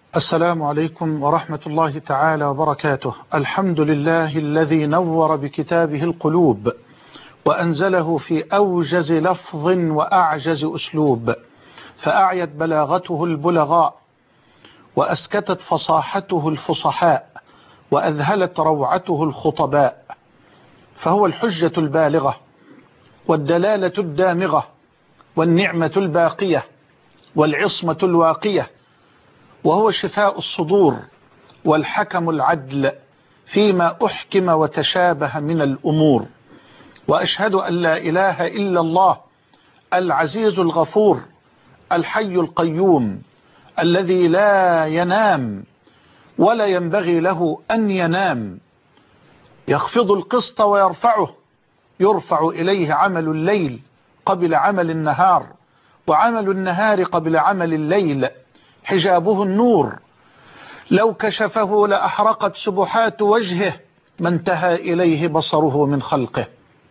السلام عليكم ورحمة الله تعالى وبركاته. الحمد لله الذي نور بكتابه القلوب وأنزله في أوجز لفظ وأعجز أسلوب، فأعيت بلاغته البلغاء وأسكتت فصاحته الفصحاء وأذهلت روعته الخطباء، فهو الحجة البالغة والدلالة الدامغة والنعمة الباقية والعصمة الواقية، وهو شفاء الصدور والحكم العدل فيما أحكم وتشابه من الأمور. وأشهد أن لا إله إلا الله العزيز الغفور الحي القيوم الذي لا ينام ولا ينبغي له أن ينام، يخفض القسط ويرفعه، يرفع إليه عمل الليل قبل عمل النهار، وعمل النهار قبل عمل الليل، حجابه النور، لو كشفه لأحرقت سبحات وجهه ما انتهى إليه بصره من خلقه.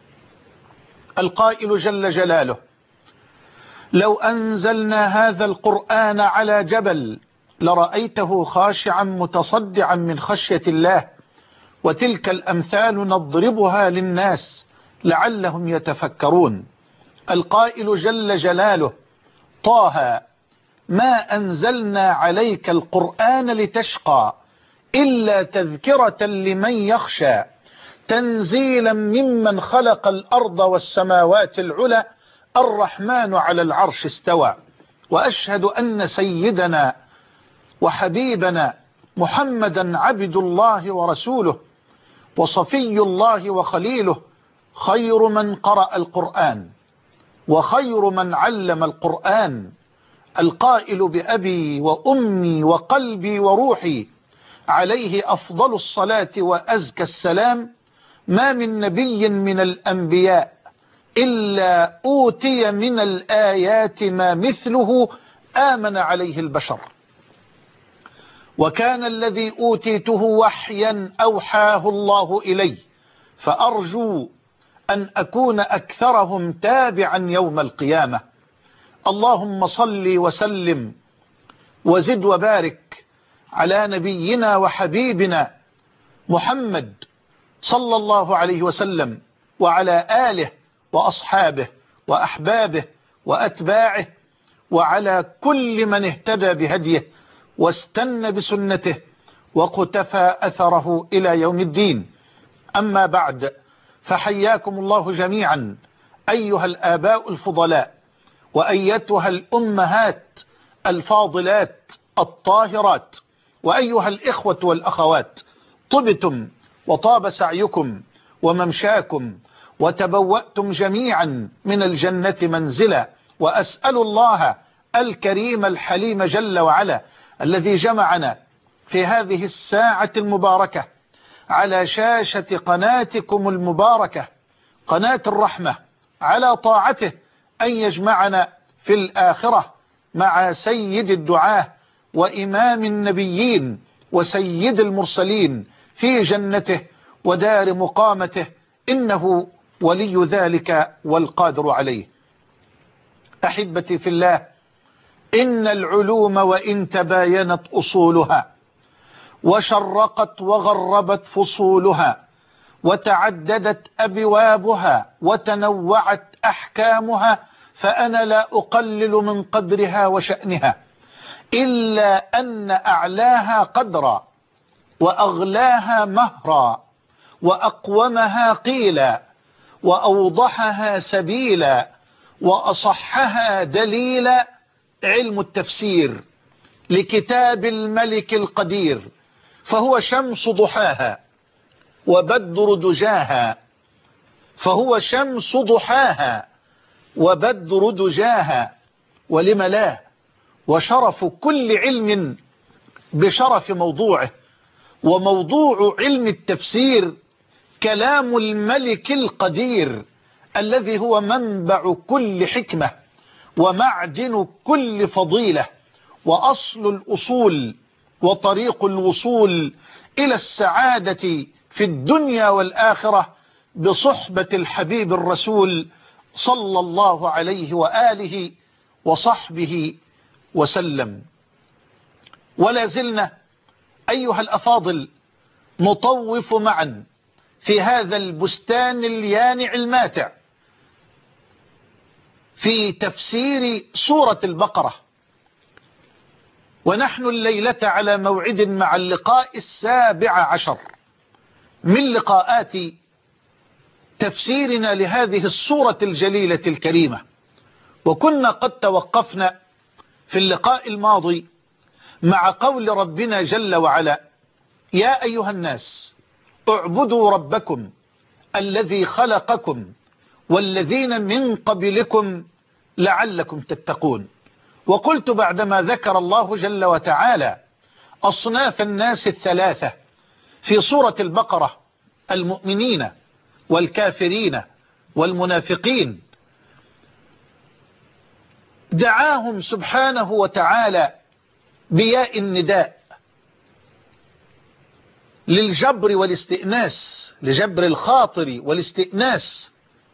القائل جل جلاله: لو أنزلنا هذا القرآن على جبل لرأيته خاشعا متصدعا من خشية الله، وتلك الأمثال نضربها للناس لعلهم يتفكرون. القائل جل جلاله: طه ما أنزلنا عليك القرآن لتشقى إلا تذكرة لمن يخشى تنزيلا ممن خلق الأرض والسماوات العلى الرحمن على العرش استوى. وأشهد أن سيدنا وحبيبنا محمدا عبد الله ورسوله وصفي الله وخليله، خير من قرأ القرآن وخير من علم القرآن، القائل بأبي وأمي وقلبي وروحي عليه أفضل الصلاة وأزكى السلام: ما من نبي من الأنبياء إلا أوتي من الآيات ما مثله آمن عليه البشر، وكان الذي أوتيته وحيا أوحاه الله إلي، فأرجو أن أكون أكثرهم تابعا يوم القيامة. اللهم صل وسلم وزد وبارك على نبينا وحبيبنا محمد صلى الله عليه وسلم، وعلى آله وأصحابه وأحبابه وأتباعه، وعلى كل من اهتدى بهديه واستنى بسنته وقتفى أثره إلى يوم الدين. أما بعد، فحياكم الله جميعا أيها الآباء الفضلاء، وأيتها الأمهات الفاضلات الطاهرات، وأيها الإخوة والأخوات، طبتم وطاب سعيكم وممشاكم وتبوأتم جميعا من الجنة منزلا. وأسأل الله الكريم الحليم جل وعلا الذي جمعنا في هذه الساعة المباركة على شاشة قناتكم المباركة قناة الرحمة على طاعته أن يجمعنا في الآخرة مع سيد الدعاة وإمام النبيين وسيد المرسلين في جنته ودار مقامته، إنه ولي ذلك والقادر عليه. أحبتي في الله، إن العلوم وإن تباينت أصولها وشرقت وغربت فصولها وتعددت أبوابها وتنوعت أحكامها، فأنا لا أقلل من قدرها وشأنها، إلا أن أعلاها قدرا وأغلاها مهرا وأقومها قيلا وأوضحها سبيلا وأصحها دليلا علم التفسير لكتاب الملك القدير، فهو شمس ضحاها وبدر دجاها، فهو شمس ضحاها وبدر دجاها، ولم لا، وشرف كل علم بشرف موضوعه، وموضوع علم التفسير كلام الملك القدير الذي هو منبع كل حكمة ومعدن كل فضيلة وأصل الأصول وطريق الوصول إلى السعادة في الدنيا والآخرة بصحبة الحبيب الرسول صلى الله عليه وآله وصحبه وسلم. ولا زلنا أيها الأفاضل نطوف معا في هذا البستان اليانع الماتع في تفسير سورة البقرة، ونحن الليلة على موعد مع اللقاء 17 من لقاءات تفسيرنا لهذه السورة الجليلة الكريمة. وكنا قد توقفنا في اللقاء الماضي مع قول ربنا جل وعلا: يا أيها الناس اعبدوا ربكم الذي خلقكم والذين من قبلكم لعلكم تتقون. وقلت بعدما ذكر الله جل وتعالى أصناف الناس الثلاثة في سورة البقرة، المؤمنين والكافرين والمنافقين، دعاهم سبحانه وتعالى بياء النداء للجبر والاستئناس، لجبر الخاطر والاستئناس.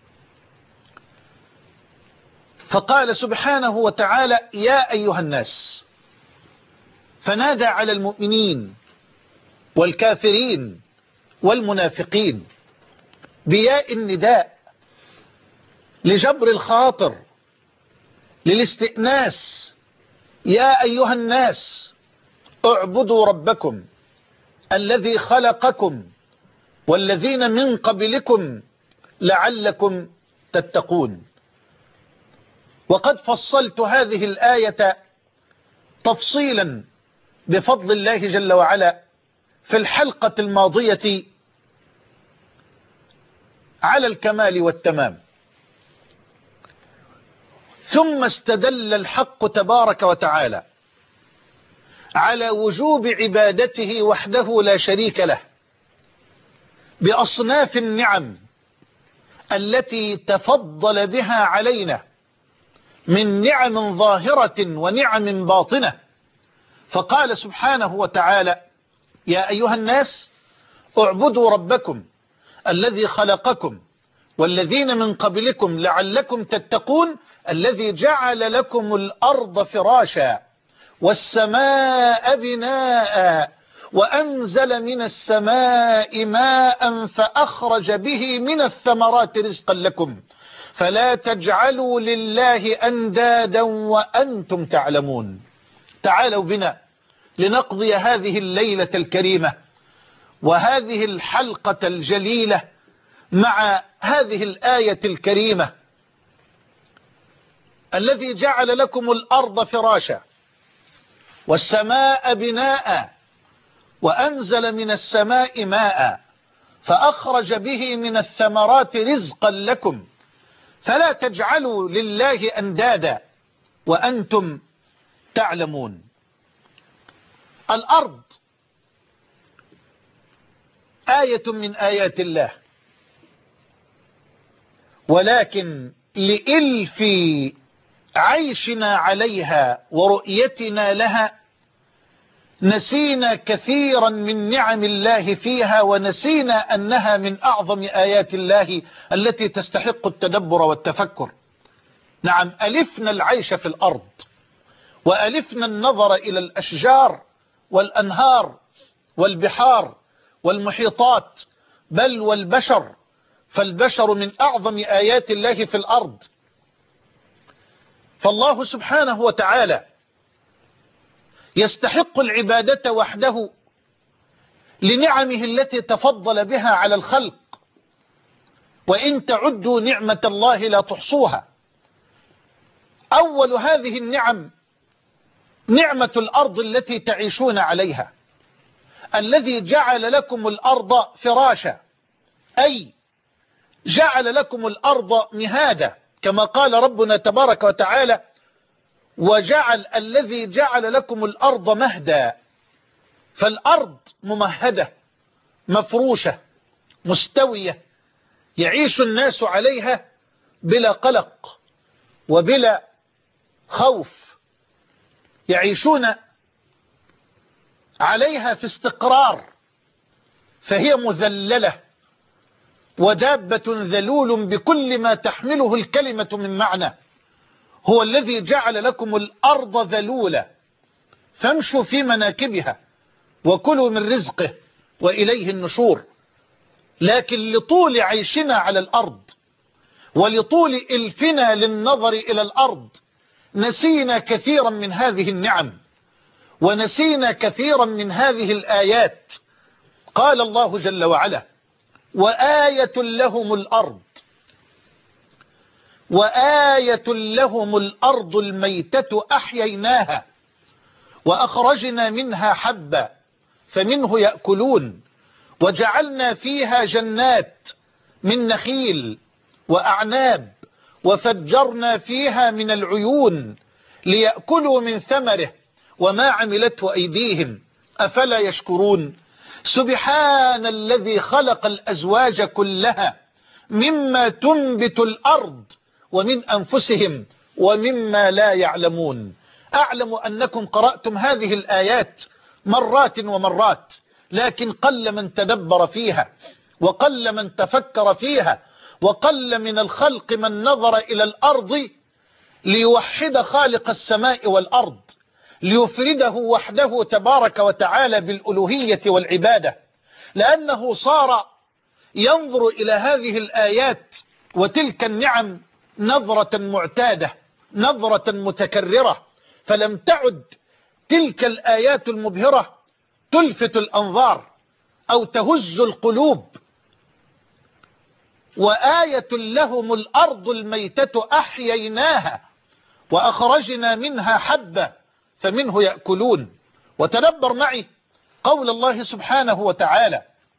فقال سبحانه وتعالى: يا أيها الناس، فنادى على المؤمنين والكافرين والمنافقين بياء النداء لجبر الخاطر، للاستئناس. يا أيها الناس اعبدوا ربكم الذي خلقكم والذين من قبلكم لعلكم تتقون. وقد فصلت هذه الآية تفصيلا بفضل الله جل وعلا في الحلقة الماضية على الكمال والتمام. ثم استدل الحق تبارك وتعالى على وجوب عبادته وحده لا شريك له بأصناف النعم التي تفضل بها علينا من نعم ظاهرة ونعم باطنة. فقال سبحانه وتعالى: يا أيها الناس اعبدوا ربكم الذي خلقكم والذين من قبلكم لعلكم تتقون، الذي جعل لكم الأرض فراشا والسماء بناء وأنزل من السماء ماء فأخرج به من الثمرات رزقا لكم فلا تجعلوا لله أندادا وأنتم تعلمون. تعالوا بنا لنقضي هذه الليلة الكريمة وهذه الحلقة الجليلة مع هذه الآية الكريمة: الذي جعل لكم الأرض فراشا والسماء بناء وأنزل من السماء ماء فأخرج به من الثمرات رزقا لكم فلا تجعلوا لله أندادا وأنتم تعلمون. الأرض آية من آيات الله، ولكن لإلف عيشنا عليها ورؤيتنا لها نسينا كثيرا من نعم الله فيها، ونسينا أنها من أعظم آيات الله التي تستحق التدبر والتفكر. نعم، ألفنا العيش في الأرض وألفنا النظر إلى الأشجار والأنهار والبحار والمحيطات، بل والبشر، فالبشر من أعظم آيات الله في الأرض. فالله سبحانه وتعالى يستحق العبادة وحده لنعمه التي تفضل بها على الخلق، وإن تعدوا نعمة الله لا تحصوها. أول هذه النعم نعمة الأرض التي تعيشون عليها، الذي جعل لكم الأرض فراشا، أي جعل لكم الأرض مهادا، كما قال ربنا تبارك وتعالى: الذي جعل لكم الأرض مهدا. فالأرض ممهدة مفروشة مستوية يعيش الناس عليها بلا قلق وبلا خوف، يعيشون عليها في استقرار، فهي مذللة ودابة ذلول بكل ما تحمله الكلمة من معنى. هو الذي جعل لكم الأرض ذلولة فامشوا في مناكبها وكلوا من رزقه وإليه النشور. لكن لطول عيشنا على الأرض ولطول إلفنا للنظر إلى الأرض نسينا كثيرا من هذه النعم ونسينا كثيرا من هذه الآيات. قال الله جل وعلا: وآية لهم الأرض الميتة أحييناها وأخرجنا منها حبا فمنه يأكلون وجعلنا فيها جنات من نخيل وأعناب وفجرنا فيها من العيون ليأكلوا من ثمره وما عملته أيديهم أفلا يشكرون. سبحان الذي خلق الأزواج كلها مما تنبت الأرض ومن أنفسهم ومما لا يعلمون. أعلم أنكم قرأتم هذه الآيات مرات ومرات، لكن قل من تدبر فيها وقل من تفكر فيها، وقل من الخلق من نظر إلى الأرض ليوحد خالق السماء والأرض، ليفرده وحده تبارك وتعالى بالألوهية والعبادة، لأنه صار ينظر إلى هذه الآيات وتلك النعم نظرة معتادة، نظرة متكررة، فلم تعد تلك الآيات المبهرة تلفت الأنظار أو تهز القلوب. وآية لهم الأرض الميتة أحييناها وأخرجنا منها حبا فمنه يأكلون. وتدبر معي قول الله سبحانه وتعالى: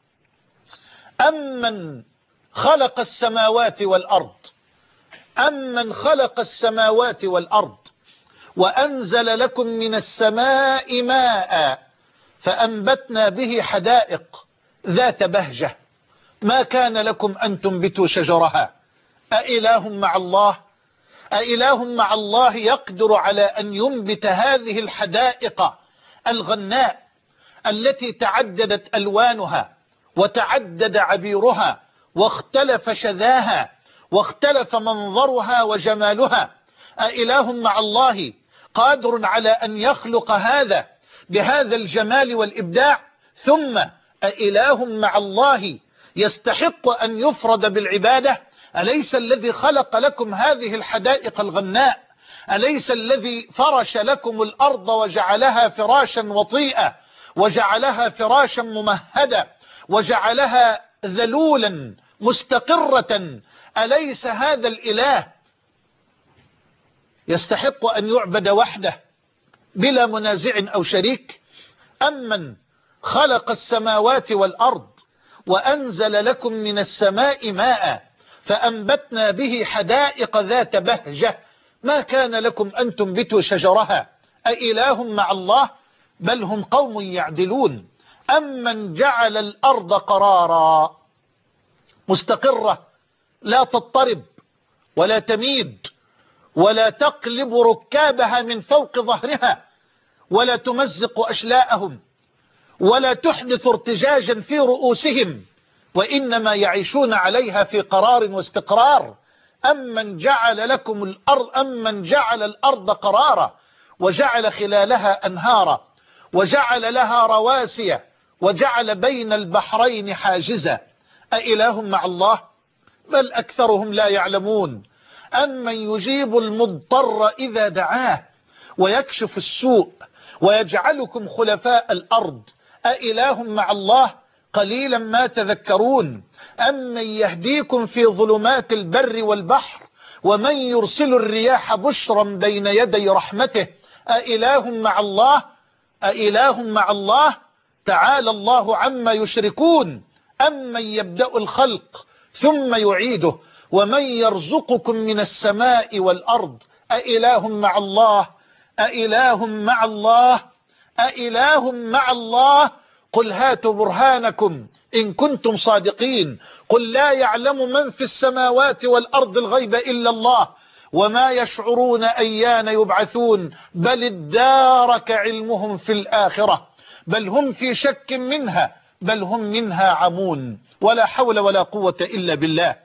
أمن خلق السماوات والأرض، أمن خلق السماوات والأرض وأنزل لكم من السماء ماء فأنبتنا به حدائق ذات بهجة ما كان لكم أن تنبتوا شجرها أإله مع الله، أإله مع الله يقدر على أن ينبت هذه الحدائق الغناء التي تعددت ألوانها وتعدد عبيرها واختلف شذاها واختلف منظرها وجمالها؟ أإله مع الله قادر على أن يخلق هذا بهذا الجمال والإبداع؟ ثم أإله مع الله يستحق أن يفرد بالعبادة؟ أليس الذي خلق لكم هذه الحدائق الغناء؟ أليس الذي فرش لكم الأرض وجعلها فراشا وطيئة وجعلها فراشا ممهدة وجعلها ذلولا مستقرة؟ أليس هذا الإله يستحق أن يعبد وحده بلا منازع أو شريك؟ أمن خلق السماوات والأرض وأنزل لكم من السماء ماء فأنبتنا به حدائق ذات بهجة ما كان لكم أن تنبتوا شجرها أإله مع الله بل هم قوم يعدلون. أمن جعل الأرض قرارا مستقرة لا تضطرب ولا تميد ولا تقلب ركابها من فوق ظهرها ولا تمزق أشلاءهم ولا تحدث ارتجاجا في رؤوسهم وإنما يعيشون عليها في قرار واستقرار. أمن جعل لكم الأرض، أمن جعل الأرض قرارا وجعل خلالها أنهارا وجعل لها رواسي وجعل بين البحرين حاجزا أإله مع الله بل أكثرهم لا يعلمون. أمن يجيب المضطر إذا دعاه ويكشف السوء ويجعلكم خلفاء الأرض أإله مع الله قليلا ما تذكرون. أمن يهديكم في ظلمات البر والبحر ومن يرسل الرياح بشرا بين يدي رحمته أإله مع الله، أإله مع الله تعالى الله عما يشركون. أمن يبدأ الخلق ثم يعيده ومن يرزقكم من السماء والأرض أإله مع الله، أإله مع الله، أإله مع الله. قل هاتوا برهانكم إن كنتم صادقين. قل لا يعلم من في السماوات والأرض الغيب إلا الله وما يشعرون أيان يبعثون بل ادارك علمهم في الآخرة بل هم في شك منها بل هم منها عمون. ولا حول ولا قوة إلا بالله.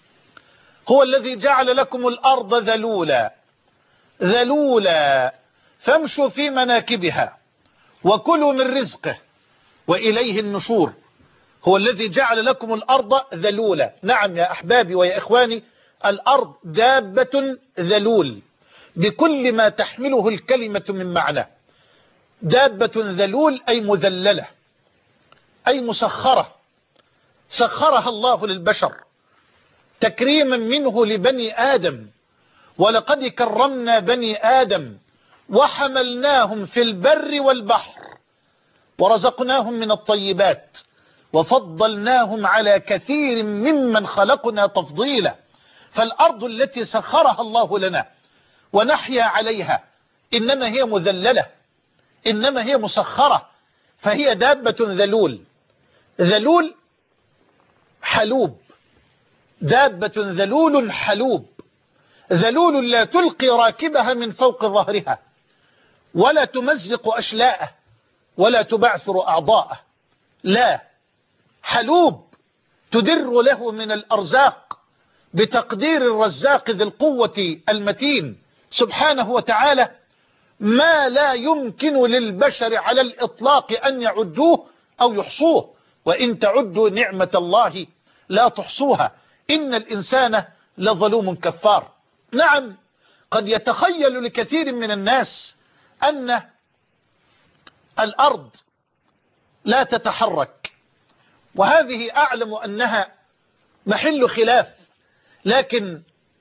هو الذي جعل لكم الأرض ذلولا ذلولا فامشوا في مناكبها وكلوا من رزقه وإليه النشور. هو الذي جعل لكم الأرض ذلولا. نعم يا أحبابي ويا إخواني، الأرض دابة ذلول بكل ما تحمله الكلمة من معنى. دابة ذلول أي مذللة، أي مسخرة، سخرها الله للبشر تكريما منه لبني آدم. ولقد كرمنا بني آدم وحملناهم في البر والبحر ورزقناهم من الطيبات وفضلناهم على كثير ممن خلقنا تفضيلا. فالأرض التي سخرها الله لنا ونحيا عليها إنما هي مذللة، إنما هي مسخرة، فهي دابة ذلول. ذلول حلوب، دابة ذلول حلوب، ذلول لا تلقي راكبها من فوق ظهرها ولا تمزق أشلاءه ولا تبعثر أعضاءه، لا، حلوب تدر له من الأرزاق بتقدير الرزاق ذي القوة المتين سبحانه وتعالى ما لا يمكن للبشر على الإطلاق أن يعدوه أو يحصوه، وإن تعدوا نعمة الله لا تحصوها إن الإنسان لظلوم كفار. نعم، قد يتخيل لكثير من الناس أن الأرض لا تتحرك، وهذه أعلم أنها محل خلاف، لكن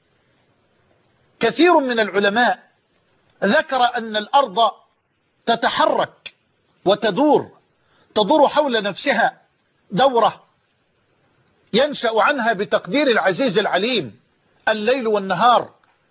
كثير من العلماء ذكر أن الأرض تتحرك وتدور حول نفسها دورة ينشأ عنها بتقدير العزيز العليم الليل والنهار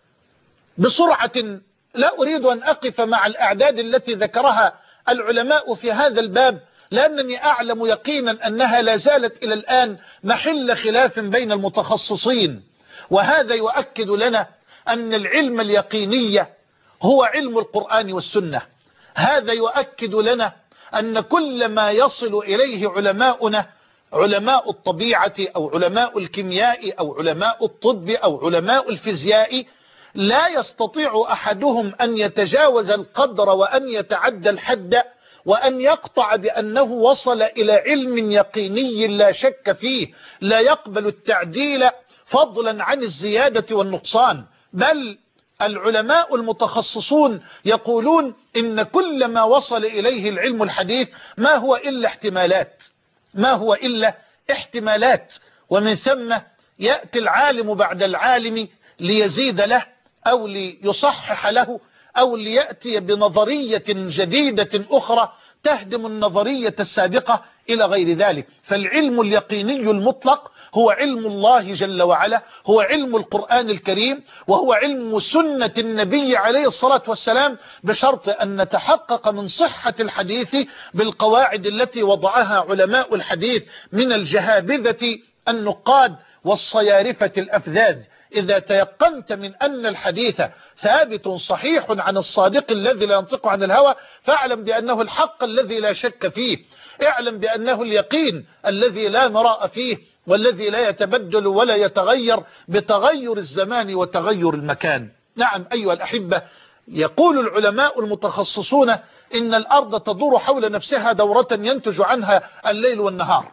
بسرعة لا أريد أن أقف مع الأعداد التي ذكرها العلماء في هذا الباب، لأنني أعلم يقينا أنها لا زالت إلى الآن محل خلاف بين المتخصصين. وهذا يؤكد لنا أن العلم اليقيني هو علم القرآن والسنة. هذا يؤكد لنا أن كل ما يصل إليه علماؤنا، علماء الطبيعة أو علماء الكيمياء أو علماء الطب أو علماء الفيزياء، لا يستطيع أحدهم أن يتجاوز القدر وأن يتعدى الحد وأن يقطع بأنه وصل إلى علم يقيني لا شك فيه، لا يقبل التعديل فضلا عن الزيادة والنقصان. بل العلماء المتخصصون يقولون إن كل ما وصل إليه العلم الحديث ما هو إلا احتمالات، ما هو إلا احتمالات. ومن ثم يأتي العالم بعد العالم ليزيد له أو ليصحح له أو ليأتي بنظرية جديدة أخرى تهدم النظرية السابقة إلى غير ذلك. فالعلم اليقيني المطلق هو علم الله جل وعلا، هو علم القرآن الكريم، وهو علم سنة النبي عليه الصلاة والسلام، بشرط أن نتحقق من صحة الحديث بالقواعد التي وضعها علماء الحديث من الجهابذة النقاد والصيارفة الأفذاذ. إذا تيقنت من أن الحديث ثابت صحيح عن الصادق الذي لا ينطق عن الهوى، فاعلم بأنه الحق الذي لا شك فيه، اعلم بأنه اليقين الذي لا مراء فيه، والذي لا يتبدل ولا يتغير بتغير الزمان وتغير المكان. نعم أيها الأحبة، يقول العلماء المتخصصون إن الأرض تدور حول نفسها دورة ينتج عنها الليل والنهار،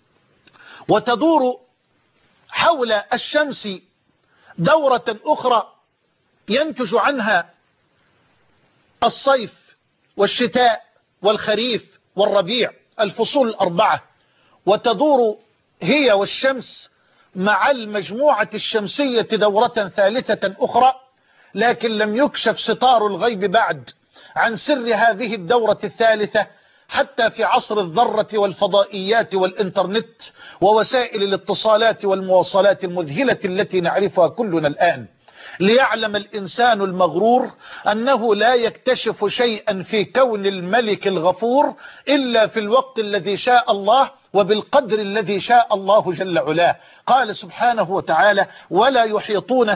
وتدور حول الشمس دورة أخرى ينتج عنها الصيف والشتاء والخريف والربيع، الفصول الأربعة، وتدور هي والشمس مع المجموعة الشمسية دورة ثالثة أخرى. لكن لم يكشف ستار الغيب بعد عن سر هذه الدورة الثالثة حتى في عصر الذرة والفضائيات والإنترنت ووسائل الاتصالات والمواصلات المذهلة التي نعرفها كلنا الآن. ليعلم الإنسان المغرور أنه لا يكتشف شيئا في كون الملك الغفور إلا في الوقت الذي شاء الله وبالقدر الذي شاء الله جل علاه. قال سبحانه وتعالى: ولا يحيطون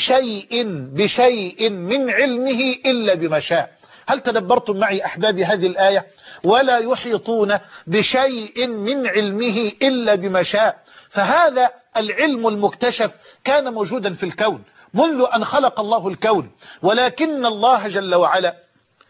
بشيء من علمه إلا بما شاء. هل تدبرتم معي أحبابي هذه الآية؟ ولا يحيطون بشيء من علمه إلا بما شاء. فهذا العلم المكتشف كان موجودا في الكون منذ أن خلق الله الكون، ولكن الله جل وعلا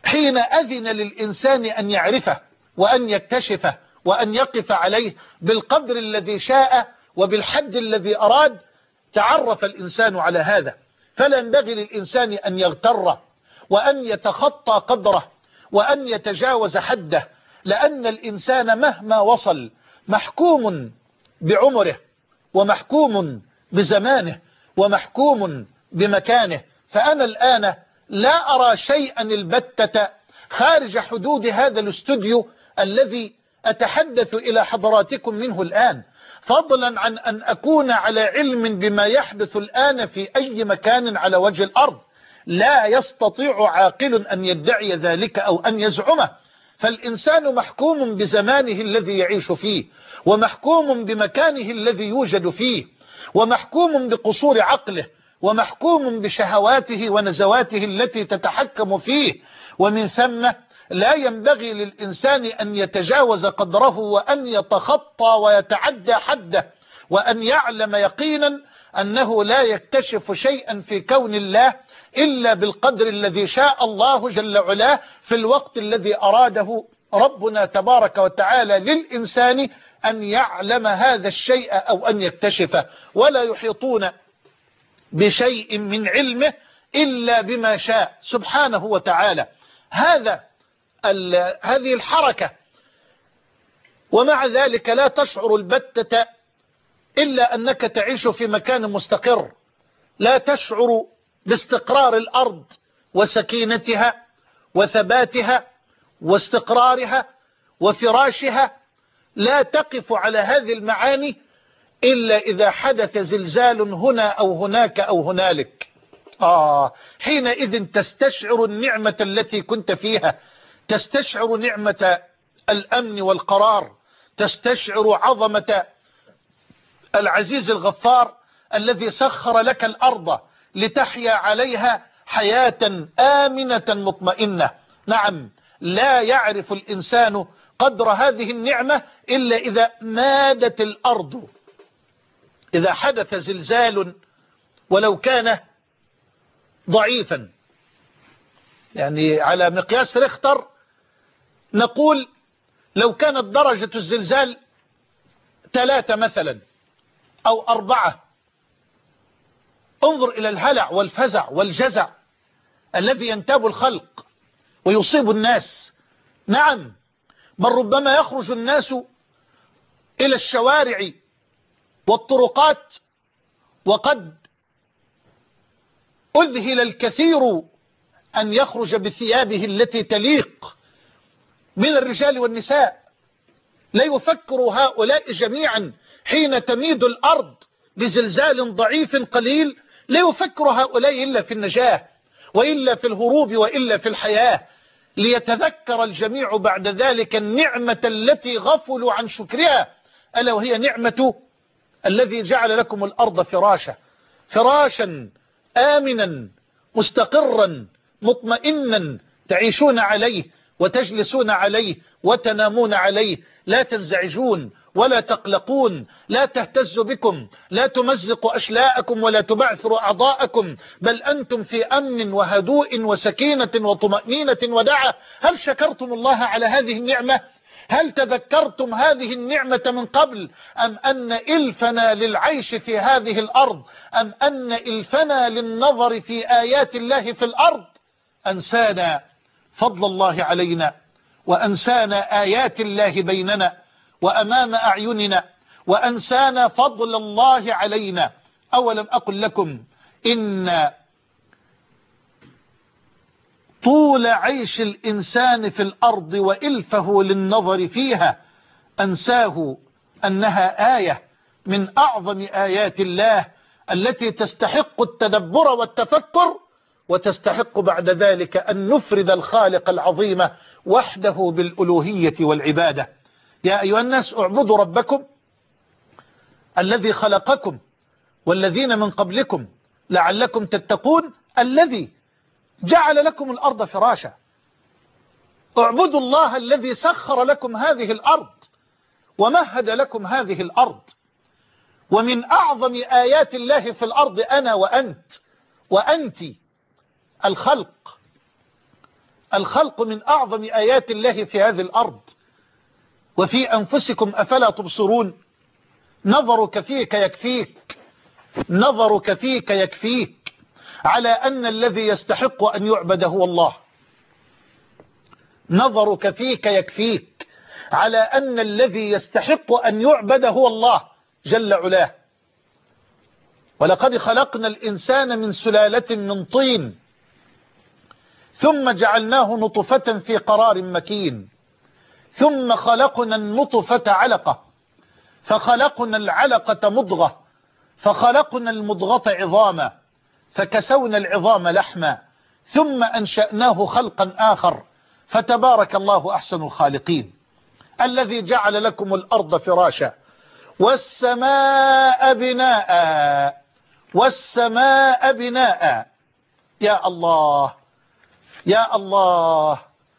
حين أذن للإنسان أن يعرفه وأن يكتشفه وأن يقف عليه بالقدر الذي شاء وبالحد الذي أراد، تعرف الإنسان على هذا. فلا ينبغي للإنسان أن يغتر وأن يتخطى قدره وأن يتجاوز حده، لأن الإنسان مهما وصل محكوم بعمره ومحكوم بزمانه ومحكوم بمكانه. فأنا الآن لا أرى شيئا البتة خارج حدود هذا الاستوديو الذي أتحدث إلى حضراتكم منه الآن، فضلا عن أن أكون على علم بما يحدث الآن في أي مكان على وجه الأرض. لا يستطيع عاقل أن يدعي ذلك أو أن يزعمه. فالإنسان محكوم بزمانه الذي يعيش فيه، ومحكوم بمكانه الذي يوجد فيه، ومحكوم بقصور عقله، ومحكوم بشهواته ونزواته التي تتحكم فيه. ومن ثم لا ينبغي للإنسان أن يتجاوز قدره وأن يتخطى ويتعدى حده، وأن يعلم يقينا أنه لا يكتشف شيئا في كون الله إلا بالقدر الذي شاء الله جل وعلا في الوقت الذي أراده ربنا تبارك وتعالى للإنسان أن يعلم هذا الشيء أو أن يكتشفه. ولا يحيطون بشيء من علمه إلا بما شاء سبحانه وتعالى. هذه الحركة، ومع ذلك لا تشعر البتة إلا أنك تعيش في مكان مستقر، لا تشعر باستقرار الأرض وسكينتها وثباتها واستقرارها وفراشها. لا تقف على هذه المعاني إلا إذا حدث زلزال هنا أو هناك أو هنالك. حينئذ تستشعر النعمة التي كنت فيها، تستشعر نعمة الأمن والقرار، تستشعر عظمة العزيز الغفار الذي سخر لك الأرض لتحيا عليها حياة آمنة مطمئنة. نعم، لا يعرف الإنسان قدر هذه النعمة إلا إذا مادت الأرض، إذا حدث زلزال ولو كان ضعيفا. يعني على مقياس ريختر نقول لو كانت درجة الزلزال 3 مثلا أو 4، انظر إلى الهلع والفزع والجزع الذي ينتاب الخلق ويصيب الناس. نعم، بل ربما يخرج الناس إلى الشوارع والطرقات وقد أذهل الكثير أن يخرج بثيابه التي تليق من الرجال والنساء. لا يفكر هؤلاء جميعا حين تميد الأرض بزلزال ضعيف قليل، لا يفكر هؤلاء إلا في النجاة وإلا في الهروب وإلا في الحياة. ليتذكر الجميع بعد ذلك النعمة التي غفلوا عن شكرها، ألا وهي نعمة الذي جعل لكم الأرض فراشا آمنا مستقرا مطمئنا تعيشون عليه وتجلسون عليه وتنامون عليه، لا تنزعجون ولا تقلقون، لا تهتز بكم، لا تمزق أشلاءكم ولا تبعثر أعضاءكم، بل أنتم في أمن وهدوء وسكينة وطمأنينة ودعة. هل شكرتم الله على هذه النعمة؟ هل تذكرتم هذه النعمة من قبل؟ أم أن إلفنا للعيش في هذه الأرض، أم أن إلفنا للنظر في آيات الله في الأرض أنسانا فضل الله علينا، وأنسانا آيات الله بيننا وأمام أعيننا، وأنسانا فضل الله علينا؟ أولم أقل لكم إن طول عيش الإنسان في الأرض وإلفه للنظر فيها أنساه أنها آية من أعظم آيات الله التي تستحق التدبر والتفكر، وتستحق بعد ذلك أن نفرد الخالق العظيم وحده بالألوهية والعبادة. يا أيها الناس اعبدوا ربكم الذي خلقكم والذين من قبلكم لعلكم تتقون الذي جعل لكم الأرض فراشا. اعبدوا الله الذي سخر لكم هذه الأرض ومهد لكم هذه الأرض. ومن أعظم آيات الله في الأرض أنا وأنت وأنت الخلق. الخلق من أعظم آيات الله في هذه الأرض. وفي أنفسكم أفلا تبصرون. نظرك فيك يكفيك، نظرك فيك يكفيك على أن الذي يستحق أن يعبد هو الله. نظرك فيك يكفيك على أن الذي يستحق أن يعبد هو الله جل علاه. ولقد خلقنا الإنسان من سلالة من طين ثم جعلناه نطفة في قرار مكين ثم خلقنا النطفة علقة فخلقنا العلقة مضغة فخلقنا المضغة عظاما فكسونا العظام لحما ثم أنشأناه خلقا آخر فتبارك الله أحسن الخالقين. الذي جعل لكم الأرض فراشا والسماء بناء والسماء بناء. يا الله يا الله،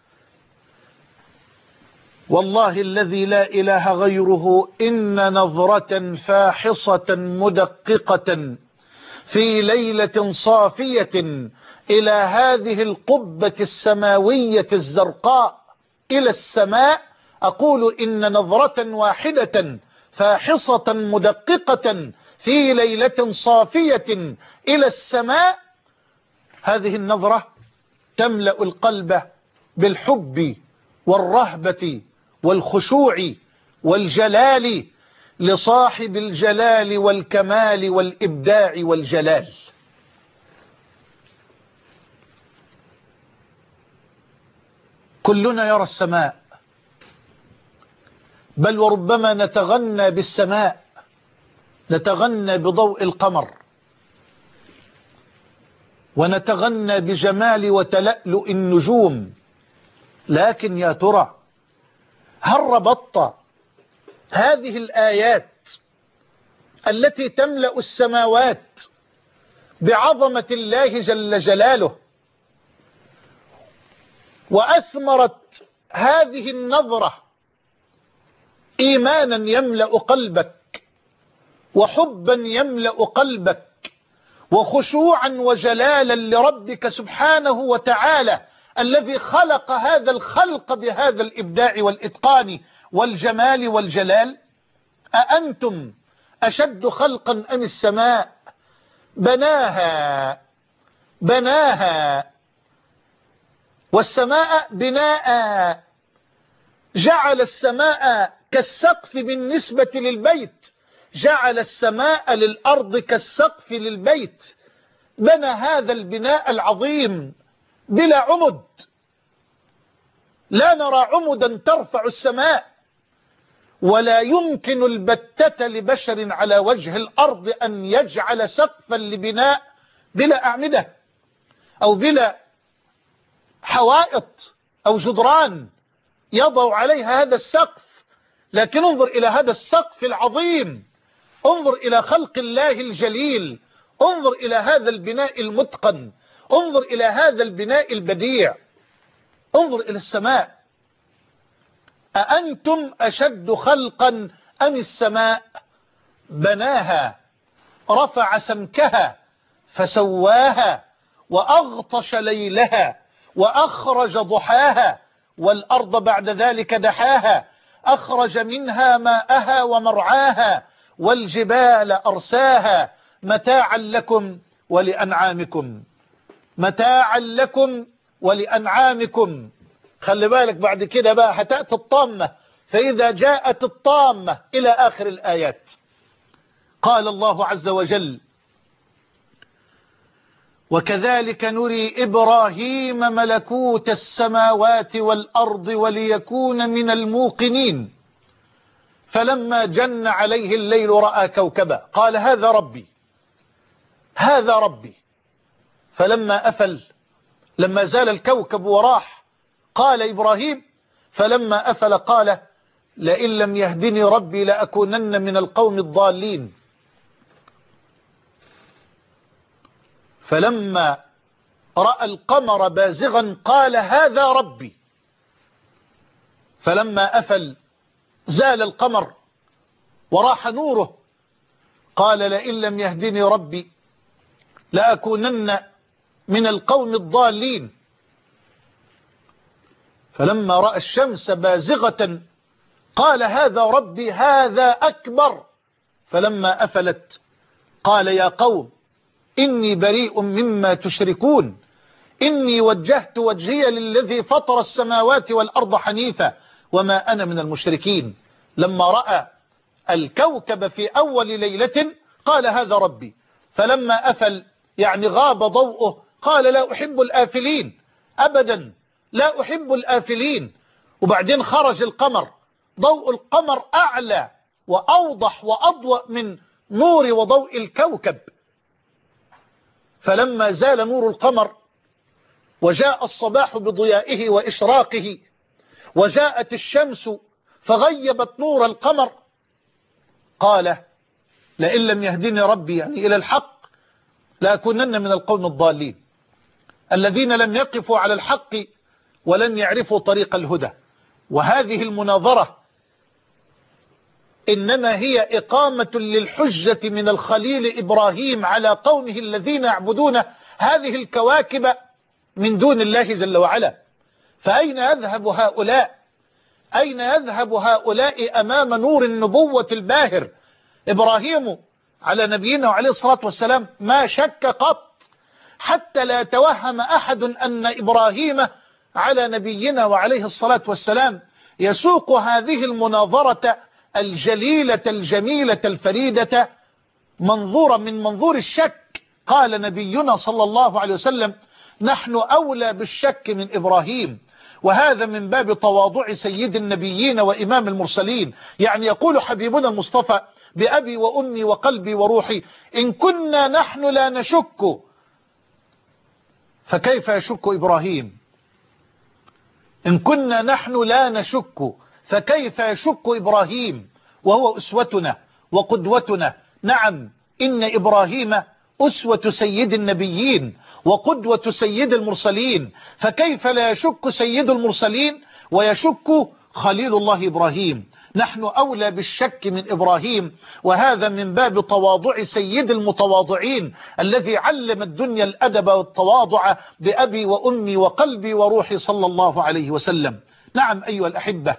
والله الذي لا إله غيره إن نظرة فاحصة مدققة في ليلة صافية إلى هذه القبة السماوية الزرقاء إلى السماء، أقول إن نظرة واحدة فاحصة مدققة في ليلة صافية إلى السماء، هذه النظرة تملأ القلب بالحب والرهبة والخشوع والجلال لصاحب الجلال والكمال والإبداع والجلال. كلنا يرى السماء، بل وربما نتغنى بالسماء، نتغنى بضوء القمر ونتغنى بجمال وتلألؤ النجوم. لكن يا ترى هل ربطت هذه الآيات التي تملأ السماوات بعظمة الله جل جلاله وأثمرت هذه النظرة إيمانا يملأ قلبك وحبا يملأ قلبك وخشوعا وجلالا لربك سبحانه وتعالى الذي خلق هذا الخلق بهذا الإبداع والإتقان والجمال والجلال؟ أأنتم أشد خلقا أم السماء بناها بناها والسماء بناء، جعل السماء كالسقف بالنسبة للبيت، جعل السماء للأرض كالسقف للبيت، بنى هذا البناء العظيم بلا عمد، لا نرى عمدا ترفع السماء، ولا يمكن البتة لبشر على وجه الأرض أن يجعل سقفا لبناء بلا أعمدة أو بلا حوائط أو جدران يضع عليها هذا السقف. لكن انظر إلى هذا السقف العظيم، انظر إلى خلق الله الجليل، انظر إلى هذا البناء المتقن، انظر إلى هذا البناء البديع، انظر إلى السماء. أأنتم أشد خلقا أم السماء بناها رفع سمكها فسواها وأغطش ليلها وأخرج ضحاها والأرض بعد ذلك دحاها أخرج منها ماءها ومرعاها والجبال أرساها متاعا لكم ولأنعامكم، متاعا لكم ولأنعامكم. خلي بالك بعد كده بقى هتأتي الطامة، فإذا جاءت الطامة إلى آخر الآيات قال الله عز وجل: وكذلك نري إبراهيم ملكوت السماوات والأرض وليكون من الموقنين فلما جن عليه الليل رأى كوكبا قال هذا ربي هذا ربي. فلما أفل، لما زال الكوكب وراح، قال إبراهيم فلما أفل قال لئن لم يهدني ربي لأكونن من القوم الضالين. فلما رأى القمر بازغا قال هذا ربي. فلما أفل زال القمر وراح نوره قال لئن لم يهدني ربي لأكونن من القوم الضالين. فلما رأى الشمس بازغة قال هذا ربي هذا أكبر. فلما أفلت قال يا قوم إني بريء مما تشركون إني وجهت وجهي للذي فطر السماوات والأرض حنيفا وما أنا من المشركين. لما رأى الكوكب في أول ليلة قال هذا ربي، فلما أفل يعني غاب ضوءه قال لا أحب الآفلين، أبدا لا أحب الآفلين. وبعدين خرج القمر، ضوء القمر أعلى وأوضح وأضوأ من نور وضوء الكوكب. فلما زال نور القمر وجاء الصباح بضيائه وإشراقه وجاءت الشمس فغيبت نور القمر قال لئن لم يهدني ربي يعني إلى الحق لأكونن من القوم الضالين الذين لم يقفوا على الحق ولم يعرفوا طريق الهدى. وهذه المناظرة إنما هي إقامة للحجة من الخليل إبراهيم على قومه الذين يعبدون هذه الكواكب من دون الله جل وعلا. فأين يذهب هؤلاء؟ أين يذهب هؤلاء أمام نور النبوة الباهر؟ إبراهيم على نبينا وعليه الصلاة والسلام ما شك قط، حتى لا يتوهم أحد أن إبراهيم على نبينا وعليه الصلاة والسلام يسوق هذه المناظرة الجليلة الجميلة الفريدة منظورا من منظور الشك. قال نبينا صلى الله عليه وسلم نحن أولى بالشك من إبراهيم، وهذا من باب تواضع سيد النبيين وإمام المرسلين. يعني يقول حبيبنا المصطفى بأبي وأمي وقلبي وروحي إن كنا نحن لا نشك فكيف يشك إبراهيم؟ إن كنا نحن لا نشك فكيف يشك إبراهيم وهو أسوتنا وقدوتنا؟ نعم إن إبراهيم أسوة سيد النبيين وقدوة سيد المرسلين، فكيف لا يشك سيد المرسلين ويشك خليل الله إبراهيم؟ نحن أولى بالشك من إبراهيم، وهذا من باب تواضع سيد المتواضعين الذي علم الدنيا الأدب والتواضع بأبي وأمي وقلبي وروحي صلى الله عليه وسلم. نعم أيها الأحبة،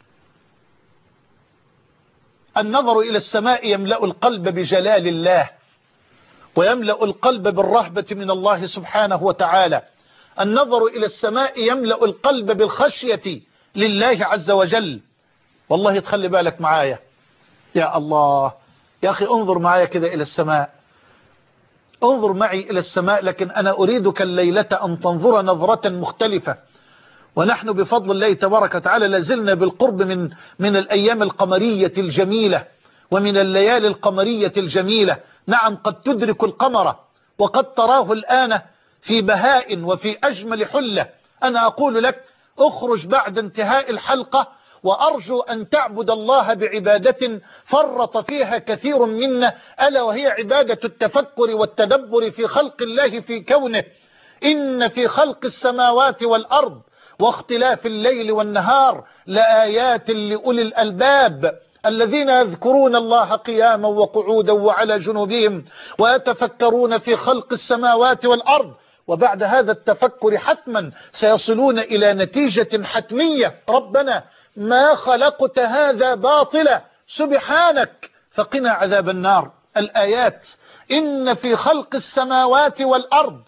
النظر إلى السماء يملأ القلب بجلال الله ويملأ القلب بالرهبة من الله سبحانه وتعالى. النظر إلى السماء يملأ القلب بالخشية لله عز وجل. والله تخلي بالك معايا يا الله يا أخي، انظر معايا كده إلى السماء، انظر معي إلى السماء، لكن أنا أريدك الليلة أن تنظر نظرة مختلفة. ونحن بفضل الله تبارك وتعالى لازلنا بالقرب من الأيام القمرية الجميلة ومن الليالي القمرية الجميلة. نعم قد تدرك القمر وقد تراه الآن في بهاء وفي أجمل حلة. أنا أقول لك اخرج بعد انتهاء الحلقة وأرجو أن تعبد الله بعبادة فرط فيها كثير منا، ألا وهي عبادة التفكر والتدبر في خلق الله في كونه. إن في خلق السماوات والأرض واختلاف الليل والنهار لآيات لأولي الألباب الذين يذكرون الله قياما وقعودا وعلى جنوبهم ويتفكرون في خلق السماوات والأرض. وبعد هذا التفكر حتما سيصلون إلى نتيجة حتمية: ربنا ما خلقت هذا باطلا سبحانك فقنا عذاب النار. الآيات: إن في خلق السماوات والأرض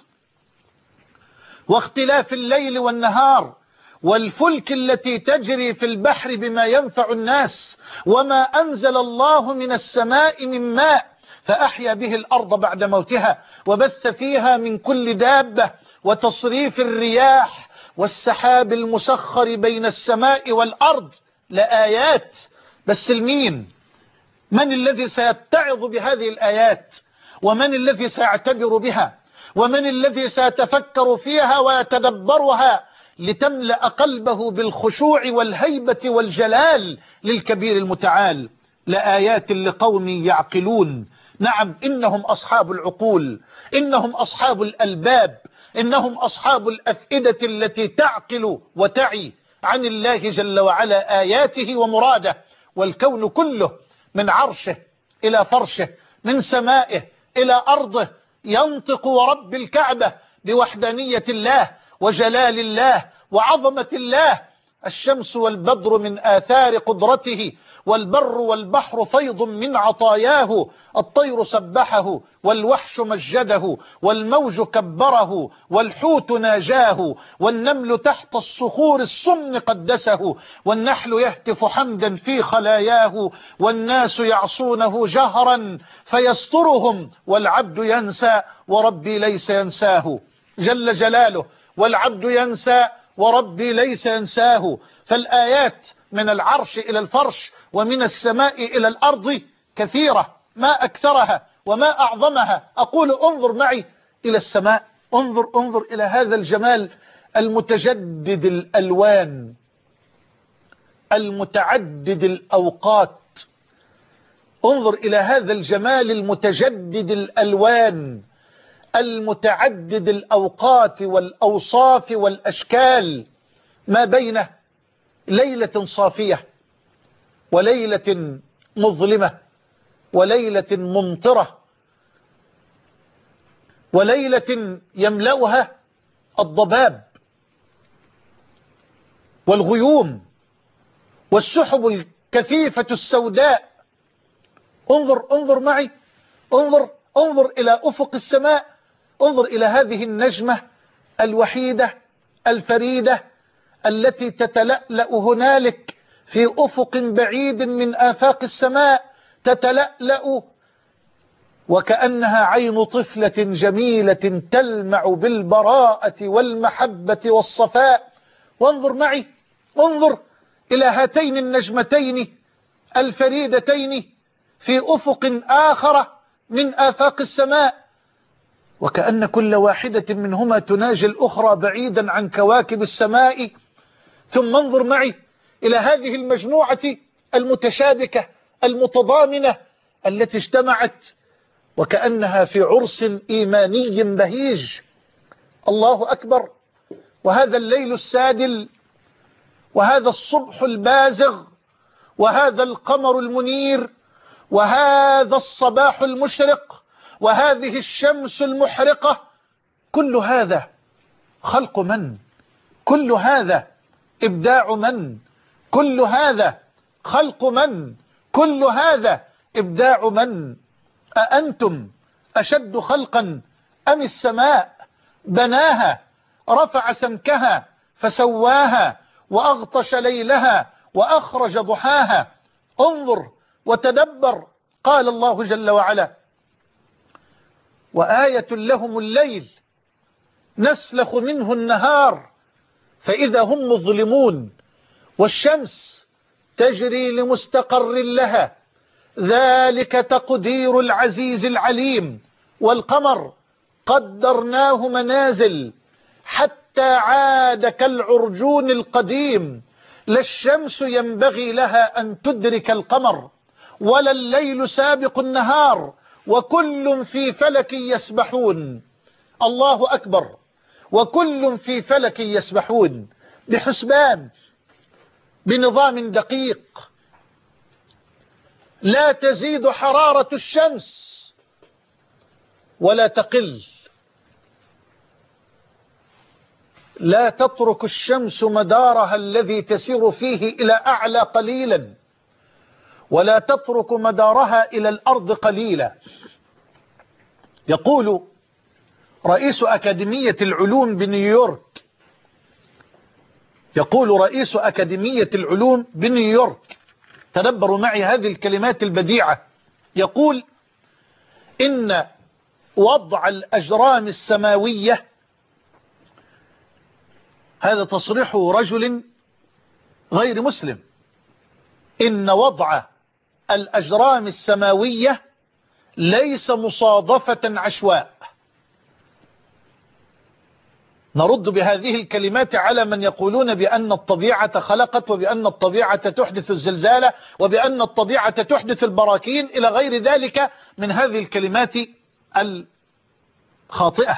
واختلاف الليل والنهار والفلك التي تجري في البحر بما ينفع الناس وما أنزل الله من السماء من ماء فأحيا به الأرض بعد موتها وبث فيها من كل دابة وتصريف الرياح والسحاب المسخر بين السماء والأرض لآيات. بس المين؟ من الذي سيتعظ بهذه الآيات؟ ومن الذي سيعتبر بها؟ ومن الذي سيتفكر فيها ويتدبرها لتملأ قلبه بالخشوع والهيبة والجلال للكبير المتعال؟ لآيات لقوم يعقلون. نعم إنهم أصحاب العقول، إنهم أصحاب الألباب، إنهم أصحاب الأفئدة التي تعقل وتعي عن الله جل وعلا آياته ومراده. والكون كله من عرشه إلى فرشه، من سمائه إلى أرضه، ينطق ورب الكعبة بوحدانية الله وجلال الله وعظمة الله الشمس والبدر من آثار قدرته، والبر والبحر فيض من عطاياه، الطير سبحه والوحش مجده، والموج كبره والحوت ناجاه، والنمل تحت الصخور السمن قدسه، والنحل يهتف حمدا في خلاياه، والناس يعصونه جهرا فيسترهم، والعبد ينسى وربي ليس ينساه. جل جلاله، والعبد ينسى وربي ليس ينساه. فالآيات من العرش إلى الفرش ومن السماء إلى الأرض كثيرة، ما أكثرها وما أعظمها. أقول انظر معي إلى السماء، انظر إلى هذا الجمال المتجدد الألوان المتعدد الأوقات. انظر إلى هذا الجمال المتجدد الألوان المتعدد الأوقات والأوصاف والأشكال، ما بين ليلة صافية وليلة مظلمة وليلة ممطرة وليلة يملأها الضباب والغيوم والسحب الكثيفة السوداء. انظر معي، انظر إلى أفق السماء، انظر إلى هذه النجمة الوحيدة الفريدة التي تتلألأ هنالك في أفق بعيد من آفاق السماء، تتلألأ وكأنها عين طفلة جميلة تلمع بالبراءة والمحبة والصفاء. وانظر معي، انظر إلى هاتين النجمتين الفريدتين في أفق آخر من آفاق السماء، وكأن كل واحدة منهما تناجي الأخرى بعيدا عن كواكب السماء. ثم انظر معي إلى هذه المجموعة المتشابكة المتضامنة التي اجتمعت وكأنها في عرس إيماني بهيج. الله أكبر. وهذا الليل السادل، وهذا الصبح البازغ، وهذا القمر المنير، وهذا الصباح المشرق، وهذه الشمس المحرقة، كل هذا خلق من؟ كل هذا إبداع من؟ كل هذا خلق من؟ كل هذا إبداع من؟ أأنتم أشد خلقا أم السماء بناها رفع سمكها فسواها وأغطش ليلها وأخرج ضحاها. انظر وتدبر. قال الله جل وعلا: وآية لهم الليل نسلخ منه النهار فإذا هم مظلمون، والشمس تجري لمستقر لها ذلك تقدير العزيز العليم، والقمر قدرناه منازل حتى عاد كالعرجون القديم، لا الشمس ينبغي لها أن تدرك القمر ولا الليل سابق النهار، وكل في فلك يسبحون. الله أكبر. وكل في فلك يسبحون بحسبان، بنظام دقيق. لا تزيد حرارة الشمس ولا تقل، لا تترك الشمس مدارها الذي تسير فيه إلى أعلى قليلا، ولا تترك مدارها إلى الأرض قليلا. يقول رئيس أكاديمية العلوم بنيويورك، يقول رئيس أكاديمية العلوم بنيويورك، تدبروا معي هذه الكلمات البديعة، يقول: إن وضع الأجرام السماوية، هذا تصريح رجل غير مسلم، إن وضع الأجرام السماوية ليس مصادفة عشواء. نرد بهذه الكلمات على من يقولون بأن الطبيعة خلقت، وبأن الطبيعة تحدث الزلزال، وبأن الطبيعة تحدث البراكين إلى غير ذلك من هذه الكلمات الخاطئة.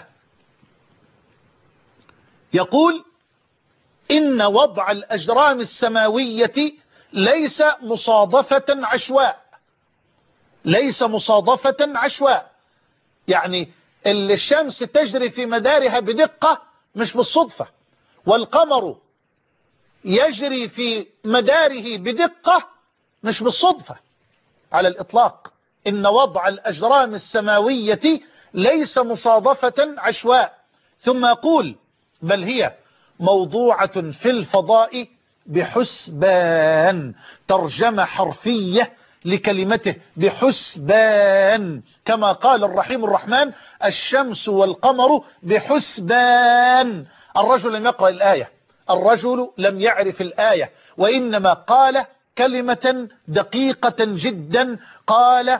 يقول: إن وضع الأجرام السماوية ليس مصادفة عشواء، ليس مصادفة عشواء، يعني الشمس تجري في مدارها بدقة مش بالصدفة، والقمر يجري في مداره بدقة مش بالصدفة على الإطلاق. إن وضع الأجرام السماوية ليس مصادفة عشواء. ثم يقول بل هي موضوعة في الفضاء بحسبان، ترجمة حرفية لكلمته بحسبان، كما قال الرحيم الرحمن الشمس والقمر بحسبان. الرجل لم يقرأ الآية، الرجل لم يعرف الآية، وإنما قال كلمة دقيقة جدا، قال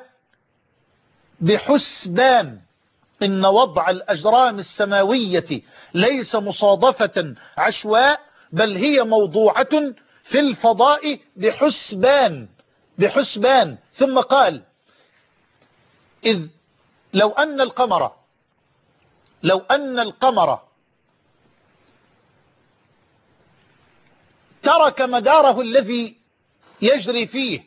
بحسبان. إن وضع الأجرام السماوية ليس مصادفة عشواء، بل هي موضوعة في الفضاء بحسبان، بحسبان. ثم قال إذ لو أن القمر ترك مداره الذي يجري فيه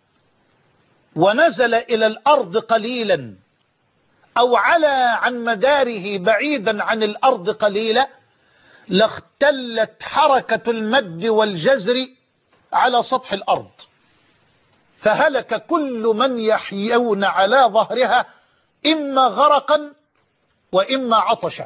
ونزل إلى الأرض قليلا، أو علا عن مداره بعيدا عن الأرض قليلا، لاختلت حركة المد والجزر على سطح الأرض، فهلك كل من يحيون على ظهرها إما غرقا وإما عطشا.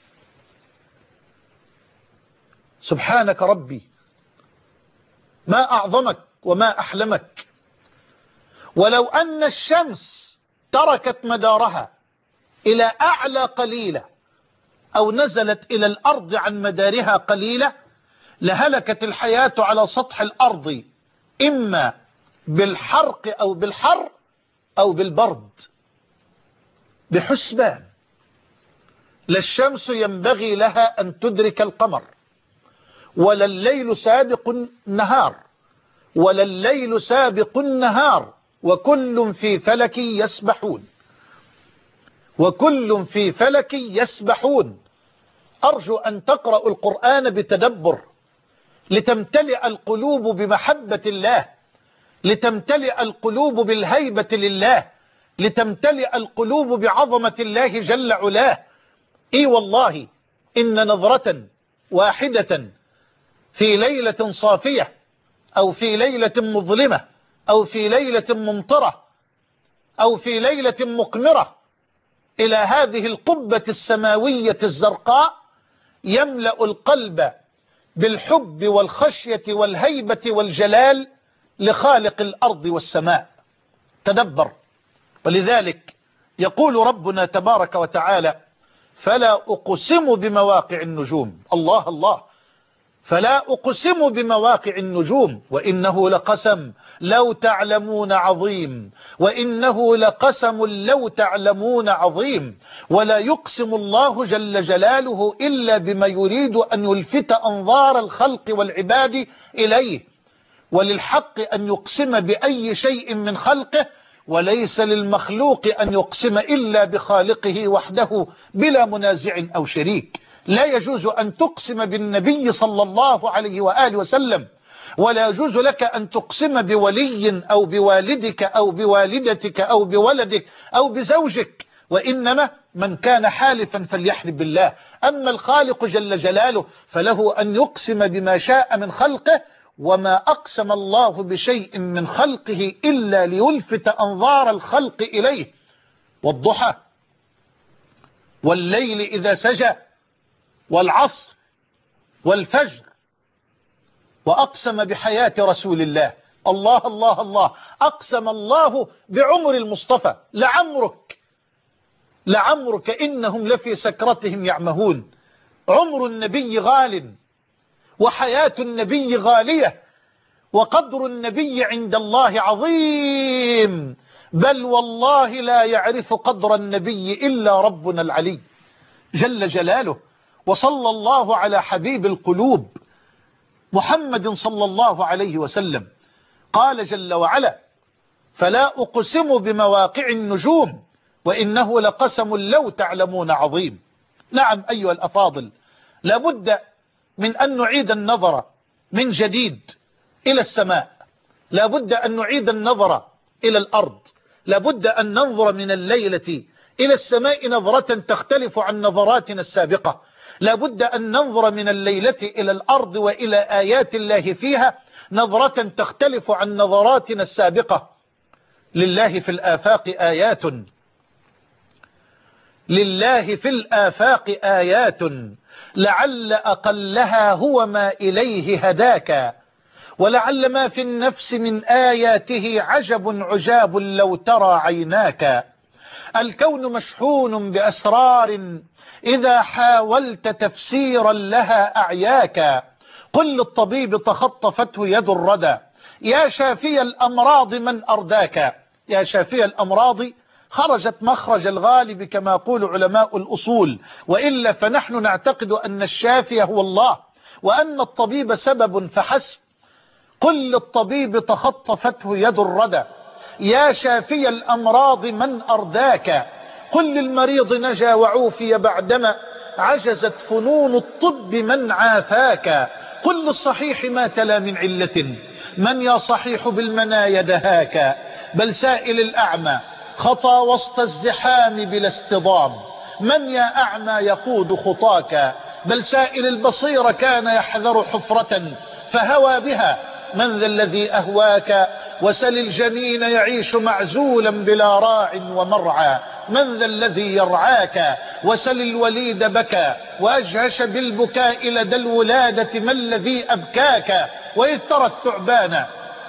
سبحانك ربي، ما أعظمك وما أحلمك. ولو أن الشمس تركت مدارها إلى أعلى قليلة، أو نزلت إلى الأرض عن مدارها قليلة، لهلكت الحياة على سطح الأرض إما بالحرق أو بالحر أو بالبرد. بحسبان. لا الشمس ينبغي لها أن تدرك القمر، ولا الليل سابق النهار، ولا الليل سابق النهار، وكل في فلك يسبحون، وكل في فلك يسبحون. أرجو أن تقرأوا القرآن بتدبر، لتمتلئ القلوب بمحبة الله، لتمتلئ القلوب بالهيبة لله، لتمتلئ القلوب بعظمة الله جل علاه. إي والله إن نظرة واحدة في ليلة صافية، أو في ليلة مظلمة، أو في ليلة ممطرة، أو في ليلة مقمرة، إلى هذه القبة السماوية الزرقاء، يملأ القلب بالحب والخشية والهيبة والجلال لخالق الأرض والسماء. تدبر. ولذلك يقول ربنا تبارك وتعالى فلا أقسم بمواقع النجوم. الله الله. فلا أقسم بمواقع النجوم وإنه لقسم لو تعلمون عظيم، وإنه لقسم لو تعلمون عظيم. ولا يقسم الله جل جلاله إلا بما يريد أن يلفت أنظار الخلق والعباد إليه. وللحق أن يقسم بأي شيء من خلقه، وليس للمخلوق أن يقسم إلا بخالقه وحده بلا منازع أو شريك. لا يجوز أن تقسم بالنبي صلى الله عليه وآله وسلم، ولا يجوز لك أن تقسم بولي أو بوالدك أو بوالدتك أو بولدك أو بزوجك، وإنما من كان حالفا فليحلف بالله. أما الخالق جل جلاله فله أن يقسم بما شاء من خلقه، وما أقسم الله بشيء من خلقه إلا ليلفت أنظار الخلق إليه. والضحى والليل إذا سجى والعصر والفجر. وأقسم بحياة رسول الله. الله الله الله. أقسم الله بعمر المصطفى. لعمرك إنهم لفي سكرتهم يعمهون. عمر النبي غال، وحياة النبي غالية، وقدر النبي عند الله عظيم، بل والله لا يعرف قدر النبي إلا ربنا العلي جل جلاله. وصلى الله على حبيب القلوب محمد صلى الله عليه وسلم. قال جل وعلا فلا أقسم بمواقع النجوم وإنه لقسم لو تعلمون عظيم. نعم أيها الأفاضل، لابد من أن نعيد النظر من جديد إلى السماء، لابد أن نعيد النظر إلى الأرض، لابد أن ننظر من الليلة إلى السماء نظرة تختلف عن نظراتنا السابقة، لابد أن ننظر من الليلة إلى الأرض وإلى آيات الله فيها نظرة تختلف عن نظراتنا السابقة. لله في الآفاق آيات، لله في الآفاق آيات لعل أقلها هو ما إليه هداك، ولعل ما في النفس من آياته عجب عجاب لو ترى عيناك. الكون مشحون بأسرار إذا حاولت تفسيرا لها أعياك. قل للطبيب تخطفته يد الردى يا شافي الأمراض من أرداك. يا شافي الأمراض خرجت مخرج الغالب كما يقول علماء الأصول، وإلا فنحن نعتقد أن الشافي هو الله وأن الطبيب سبب فحسب. قل للطبيب تخطفته يد الردى يا شافي الأمراض من أرداك. قل للمريض نجا وعوفي بعدما عجزت فنون الطب من عافاك. قل للصحيح ما تلا من علة من يا صحيح بالمنايا دهاك. بل سائل الأعمى خطى وسط الزحام بلا اصطدام من يا أعمى يقود خطاك. بل سائل البصير كان يحذر حفرة فهوى بها من ذا الذي أهواك. وسل الجنين يعيش معزولا بلا راع ومرعى من ذا الذي يرعاك. وسل الوليد بكى وأجهش بالبكاء لدى الولادة ما الذي أبكاك. وإذ ترى الثعبان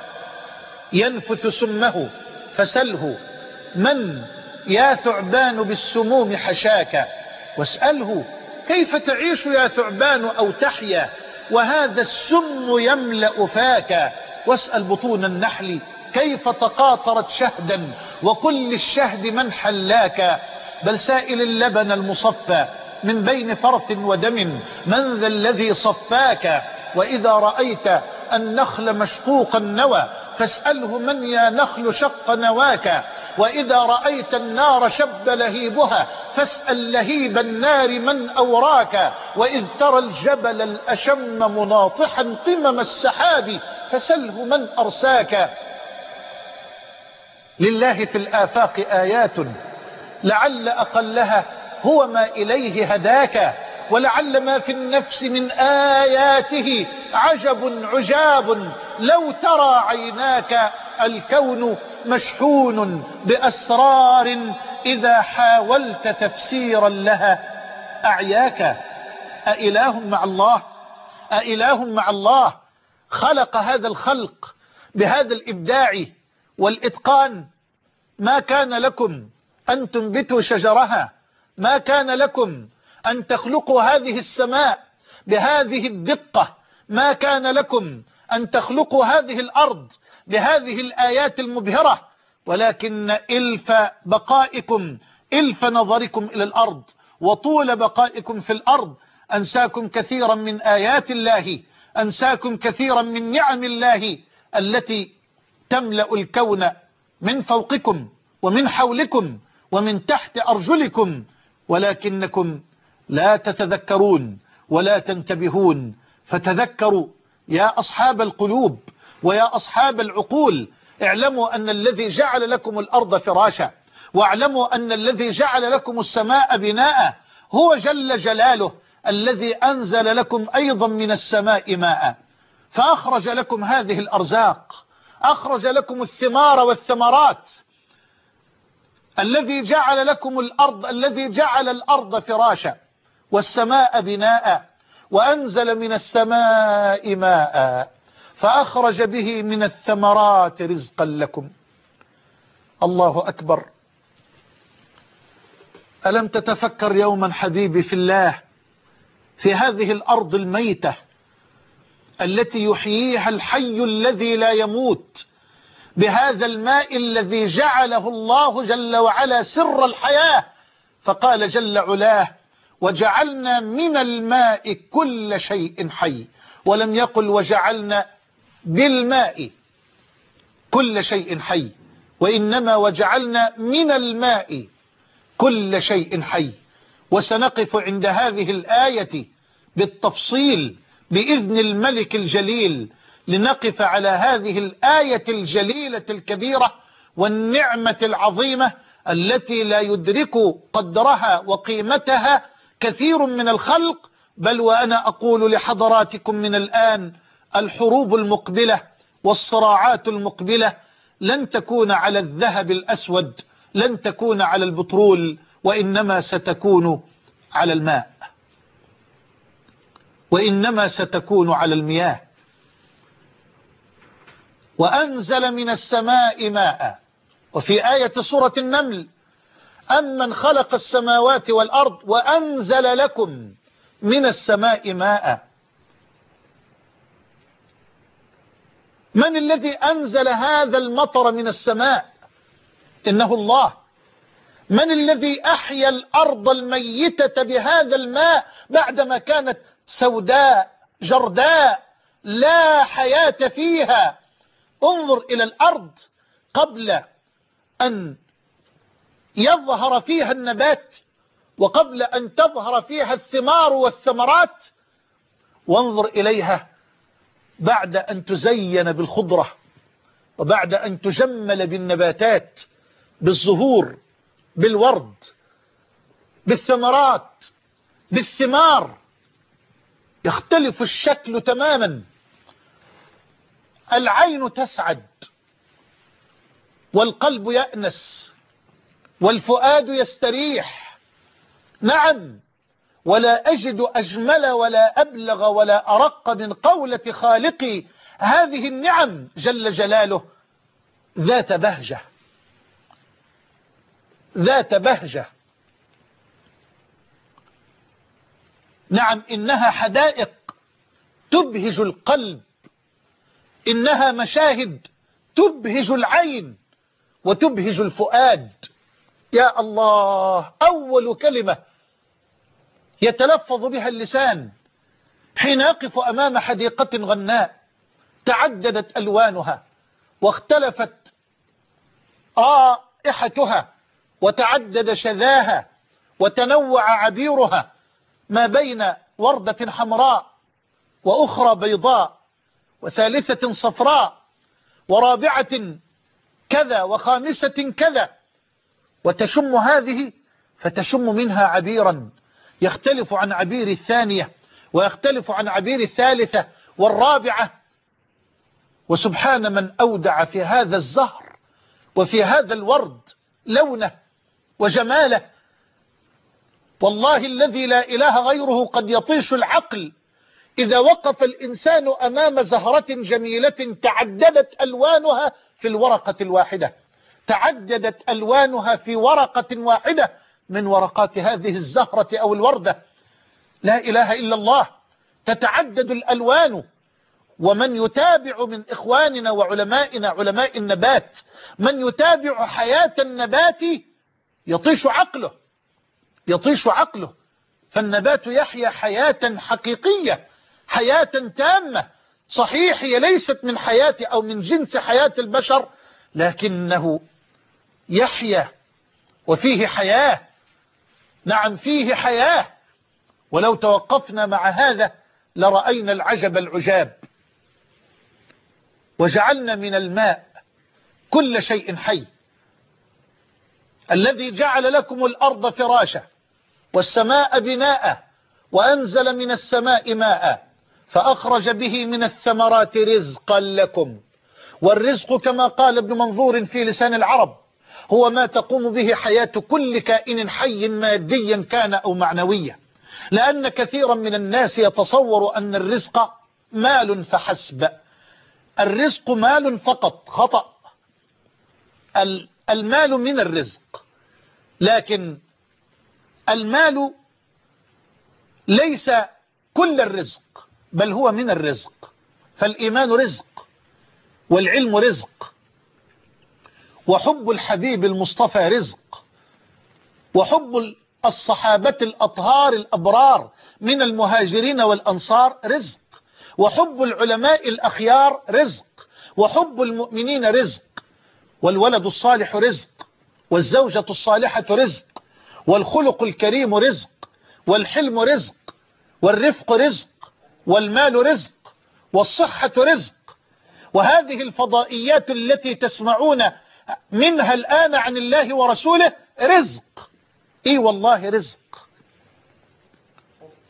ينفث سمه فسله من يا ثعبان بالسموم حشاك. واسأله كيف تعيش يا ثعبان أو تحيا وهذا السم يملأ فاك. واسأل بطون النحل كيف تقاطرت شهدا وقل للشهد من حلاك. بل سائل اللبن المصفى من بين فرث ودم من ذا الذي صفاك. وإذا رأيت النخل مشقوق النوى فاسأله من يا نخل شق نواك. وإذا رأيت النار شب لهيبها فاسأل لهيب النار من أوراك. وإذ ترى الجبل الأشم مناطحا قمم السحاب فسله من أرساك. لله في الآفاق آيات لعل أقلها هو ما إليه هداك. ولعل ما في النفس من آياته عجب عجاب لو ترى عيناك. الكون مشحون بأسرار إذا حاولت تفسيرا لها أعياك. أإله مع الله؟ أإله مع الله خلق هذا الخلق بهذا الإبداع والإتقان؟ ما كان لكم أن تنبتوا شجرها، ما كان لكم أن تخلقوا هذه السماء بهذه الدقة، ما كان لكم أن تخلقوا هذه الأرض بهذه الآيات المبهرة، ولكن إلف بقائكم، إلف نظركم إلى الأرض وطول بقائكم في الأرض أنساكم كثيرا من آيات الله، أنساكم كثيرا من نعم الله التي تملأ الكون من فوقكم ومن حولكم ومن تحت أرجلكم، ولكنكم لا تتذكرون ولا تنتبهون. فتذكروا يا أصحاب القلوب ويا أصحاب العقول، اعلموا أن الذي جعل لكم الأرض فراشا، واعلموا أن الذي جعل لكم السماء بناء هو جل جلاله الذي أنزل لكم أيضا من السماء ماء، فأخرج لكم هذه الأرزاق، أخرج لكم الثمار والثمرات. الذي جعل لكم الأرض، الذي جعل الأرض فراشا والسماء بناء وأنزل من السماء ماء فأخرج به من الثمرات رزقا لكم. الله أكبر. ألم تتفكر يوما حبيبي في الله في هذه الأرض الميتة التي يحييها الحي الذي لا يموت، بهذا الماء الذي جعله الله جل وعلا سر الحياة، فقال جل علاه وجعلنا من الماء كل شيء حي، ولم يقل وجعلنا بالماء كل شيء حي، وإنما وجعلنا من الماء كل شيء حي. وسنقف عند هذه الآية بالتفصيل بإذن الملك الجليل، لنقف على هذه الآية الجليلة الكبيرة والنعمة العظيمة التي لا يدرك قدرها وقيمتها كثير من الخلق، بل وأنا أقول لحضراتكم من الآن الحروب المقبلة والصراعات المقبلة لن تكون على الذهب الأسود، لن تكون على البترول، وإنما ستكون على الماء، وإنما ستكون على المياه. وأنزل من السماء ماء. وفي آية سورة النمل: أمن خلق السماوات والأرض وأنزل لكم من السماء ماء. من الذي أنزل هذا المطر من السماء؟ إنه الله. من الذي أحيا الأرض الميتة بهذا الماء بعدما كانت سوداء جرداء لا حياة فيها؟ انظر إلى الأرض قبل أن يظهر فيها النبات وقبل أن تظهر فيها الثمار والثمرات، وانظر إليها بعد أن تزين بالخضرة وبعد أن تجمل بالنباتات، بالزهور، بالورد، بالثمرات، بالثمار. يختلف الشكل تماما. العين تسعد والقلب يأنس والفؤاد يستريح. نعم، ولا أجد أجمل ولا أبلغ ولا أرق من قولة خالقي هذه النعم جل جلاله: ذات بهجة، ذات بهجة. نعم، إنها حدائق تبهج القلب، إنها مشاهد تبهج العين وتبهج الفؤاد. يا الله، أول كلمة يتلفظ بها اللسان حين يقف أمام حديقة غناء تعددت ألوانها واختلفت رائحتها وتعدد شذاها وتنوع عبيرها ما بين وردة حمراء وأخرى بيضاء وثالثة صفراء ورابعة كذا وخامسة كذا، وتشم هذه فتشم منها عبيرا يختلف عن عبير الثانية ويختلف عن عبير الثالثة والرابعة. وسبحان من أودع في هذا الزهر وفي هذا الورد لونه وجماله. والله الذي لا إله غيره قد يطيش العقل إذا وقف الإنسان أمام زهرة جميلة تعددت ألوانها في الورقة الواحدة، تعددت ألوانها في ورقة واحدة من ورقات هذه الزهرة أو الوردة. لا إله إلا الله، تتعدد الألوان. ومن يتابع من إخواننا وعلمائنا علماء النبات من يتابع حياة النبات يطيش عقله، يطيش عقله. فالنبات يحيا حياة حقيقية، حياة تامة. صحيح هي ليست من حياة أو من جنس حياة البشر، لكنه يحيا وفيه حياة. نعم، فيه حياة. ولو توقفنا مع هذا لرأينا العجب العجاب. وجعلنا من الماء كل شيء حي، الذي جعل لكم الأرض فراشا والسماء بناء وأنزل من السماء ماء فأخرج به من الثمرات رزقا لكم. والرزق كما قال ابن منظور في لسان العرب هو ما تقوم به حياة كل كائن حي ماديا كان أو معنويا، لأن كثيرا من الناس يتصور أن الرزق مال فحسب. الرزق مال فقط، خطأ. المال من الرزق، لكن المال ليس كل الرزق بل هو من الرزق. فالإيمان رزق، والعلم رزق، وحب الحبيب المصطفى رزق، وحب الصحابة الأطهار الأبرار من المهاجرين والأنصار رزق، وحب العلماء الأخيار رزق، وحب المؤمنين رزق، والولد الصالح رزق، والزوجة الصالحة رزق، والخلق الكريم رزق، والحلم رزق، والرفق رزق، والمال رزق، والصحة رزق. وهذه الفضائيات التي تسمعون منها الآن عن الله ورسوله رزق. اي والله رزق.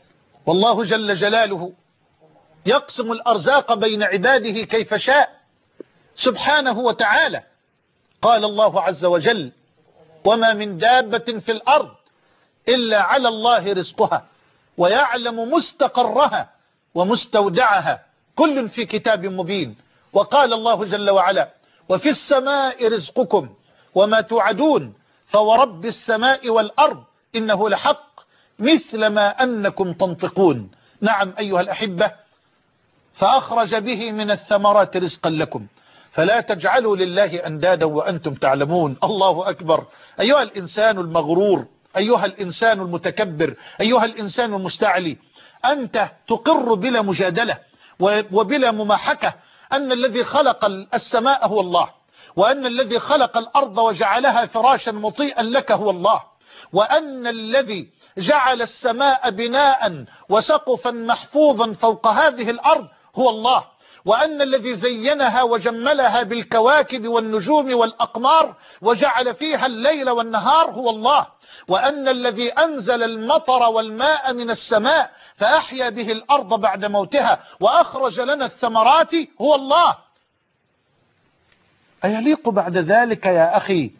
والله جل جلاله يقسم الأرزاق بين عباده كيف شاء سبحانه وتعالى. قال الله عز وجل: وما من دابة في الأرض إلا على الله رزقها ويعلم مستقرها ومستودعها كل في كتاب مبين. وقال الله جل وعلا: وفي السماء رزقكم وما توعدون فورب السماء والأرض إنه لحق مثل ما أنكم تنطقون. نعم أيها الأحبة، فأخرج به من الثمرات رزقا لكم فلا تجعلوا لله أندادا وأنتم تعلمون. الله أكبر. أيها الإنسان المغرور، أيها الإنسان المتكبر، أيها الإنسان المستعلي، أنت تقر بلا مجادلة وبلا مماحكة أن الذي خلق السماء هو الله، وأن الذي خلق الأرض وجعلها فراشا مطيئا لك هو الله، وأن الذي جعل السماء بناء وسقفا محفوظا فوق هذه الأرض هو الله، وأن الذي زينها وجملها بالكواكب والنجوم والأقمار وجعل فيها الليل والنهار هو الله، وأن الذي أنزل المطر والماء من السماء فأحيا به الأرض بعد موتها وأخرج لنا الثمرات هو الله. أيليق بعد ذلك يا أخي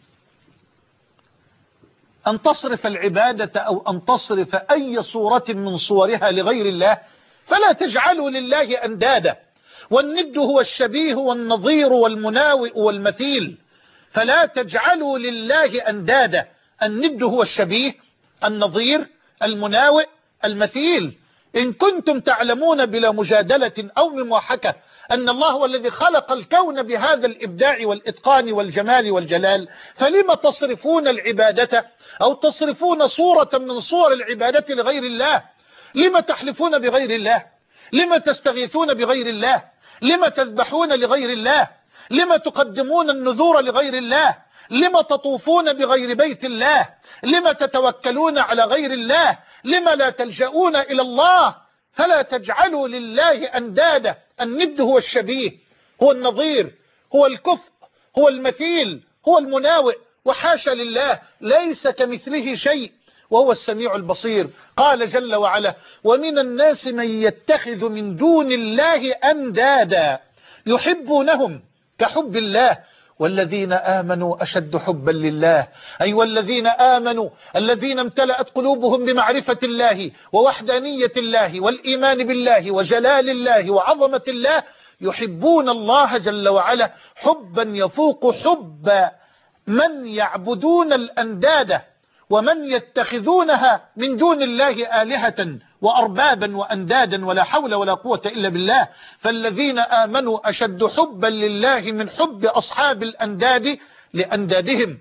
أن تصرف العبادة أو أن تصرف أي صورة من صورها لغير الله؟ فلا تجعلوا لله أندادا، والند هو الشبيه والنظير والمناوئ والمثيل، فلا تجعلوا لله أندادا. الند هو الشبيه، النظير، المناوئ، المثيل. إن كنتم تعلمون بلا مجادلة أو مماحكة أن الله هو الذي خلق الكون بهذا الإبداع والإتقان والجمال والجلال، فلما تصرفون العبادة أو تصرفون صورة من صور العبادة لغير الله؟ لما تحلفون بغير الله؟ لما تستغيثون بغير الله؟ لما تذبحون لغير الله؟ لما تقدمون النذور لغير الله؟ لما تطوفون بغير بيت الله؟ لما تتوكلون على غير الله؟ لما لا تلجؤون إلى الله؟ فلا تجعلوا لله أندادا. الند هو الشبيه، هو النظير، هو الكفء، هو المثيل، هو المناوئ، وحاشا لله ليس كمثله شيء وهو السميع البصير. قال جل وعلا: ومن الناس من يتخذ من دون الله أندادا يحبونهم كحب الله والذين آمنوا أشد حبا لله. أي والذين آمنوا الذين امتلأت قلوبهم بمعرفة الله ووحدانية الله والإيمان بالله وجلال الله وعظمة الله يحبون الله جل وعلا حبا يفوق حب من يعبدون الأنداد ومن يتخذونها من دون الله آلهة وأربابا وأندادا ولا حول ولا قوة إلا بالله. فالذين آمنوا أشد حبا لله من حب أصحاب الأنداد لأندادهم.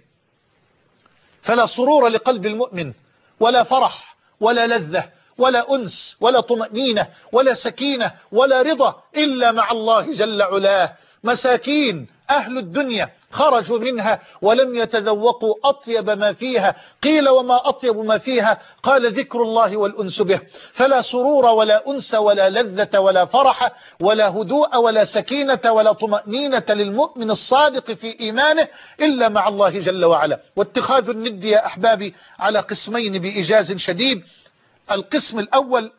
فلا سرور لقلب المؤمن ولا فرح ولا لذة ولا أنس ولا طمأنينة ولا سكينة ولا رضا إلا مع الله جل علاه. مساكين أهل الدنيا خرجوا منها ولم يتذوقوا أطيب ما فيها. قيل وما أطيب ما فيها؟ قال ذكر الله والأنس به. فلا سرور ولا أنس ولا لذة ولا فرح ولا هدوء ولا سكينة ولا طمأنينة للمؤمن الصادق في إيمانه إلا مع الله جل وعلا. واتخاذ الند يا أحبابي على قسمين بإيجاز شديد. القسم الأول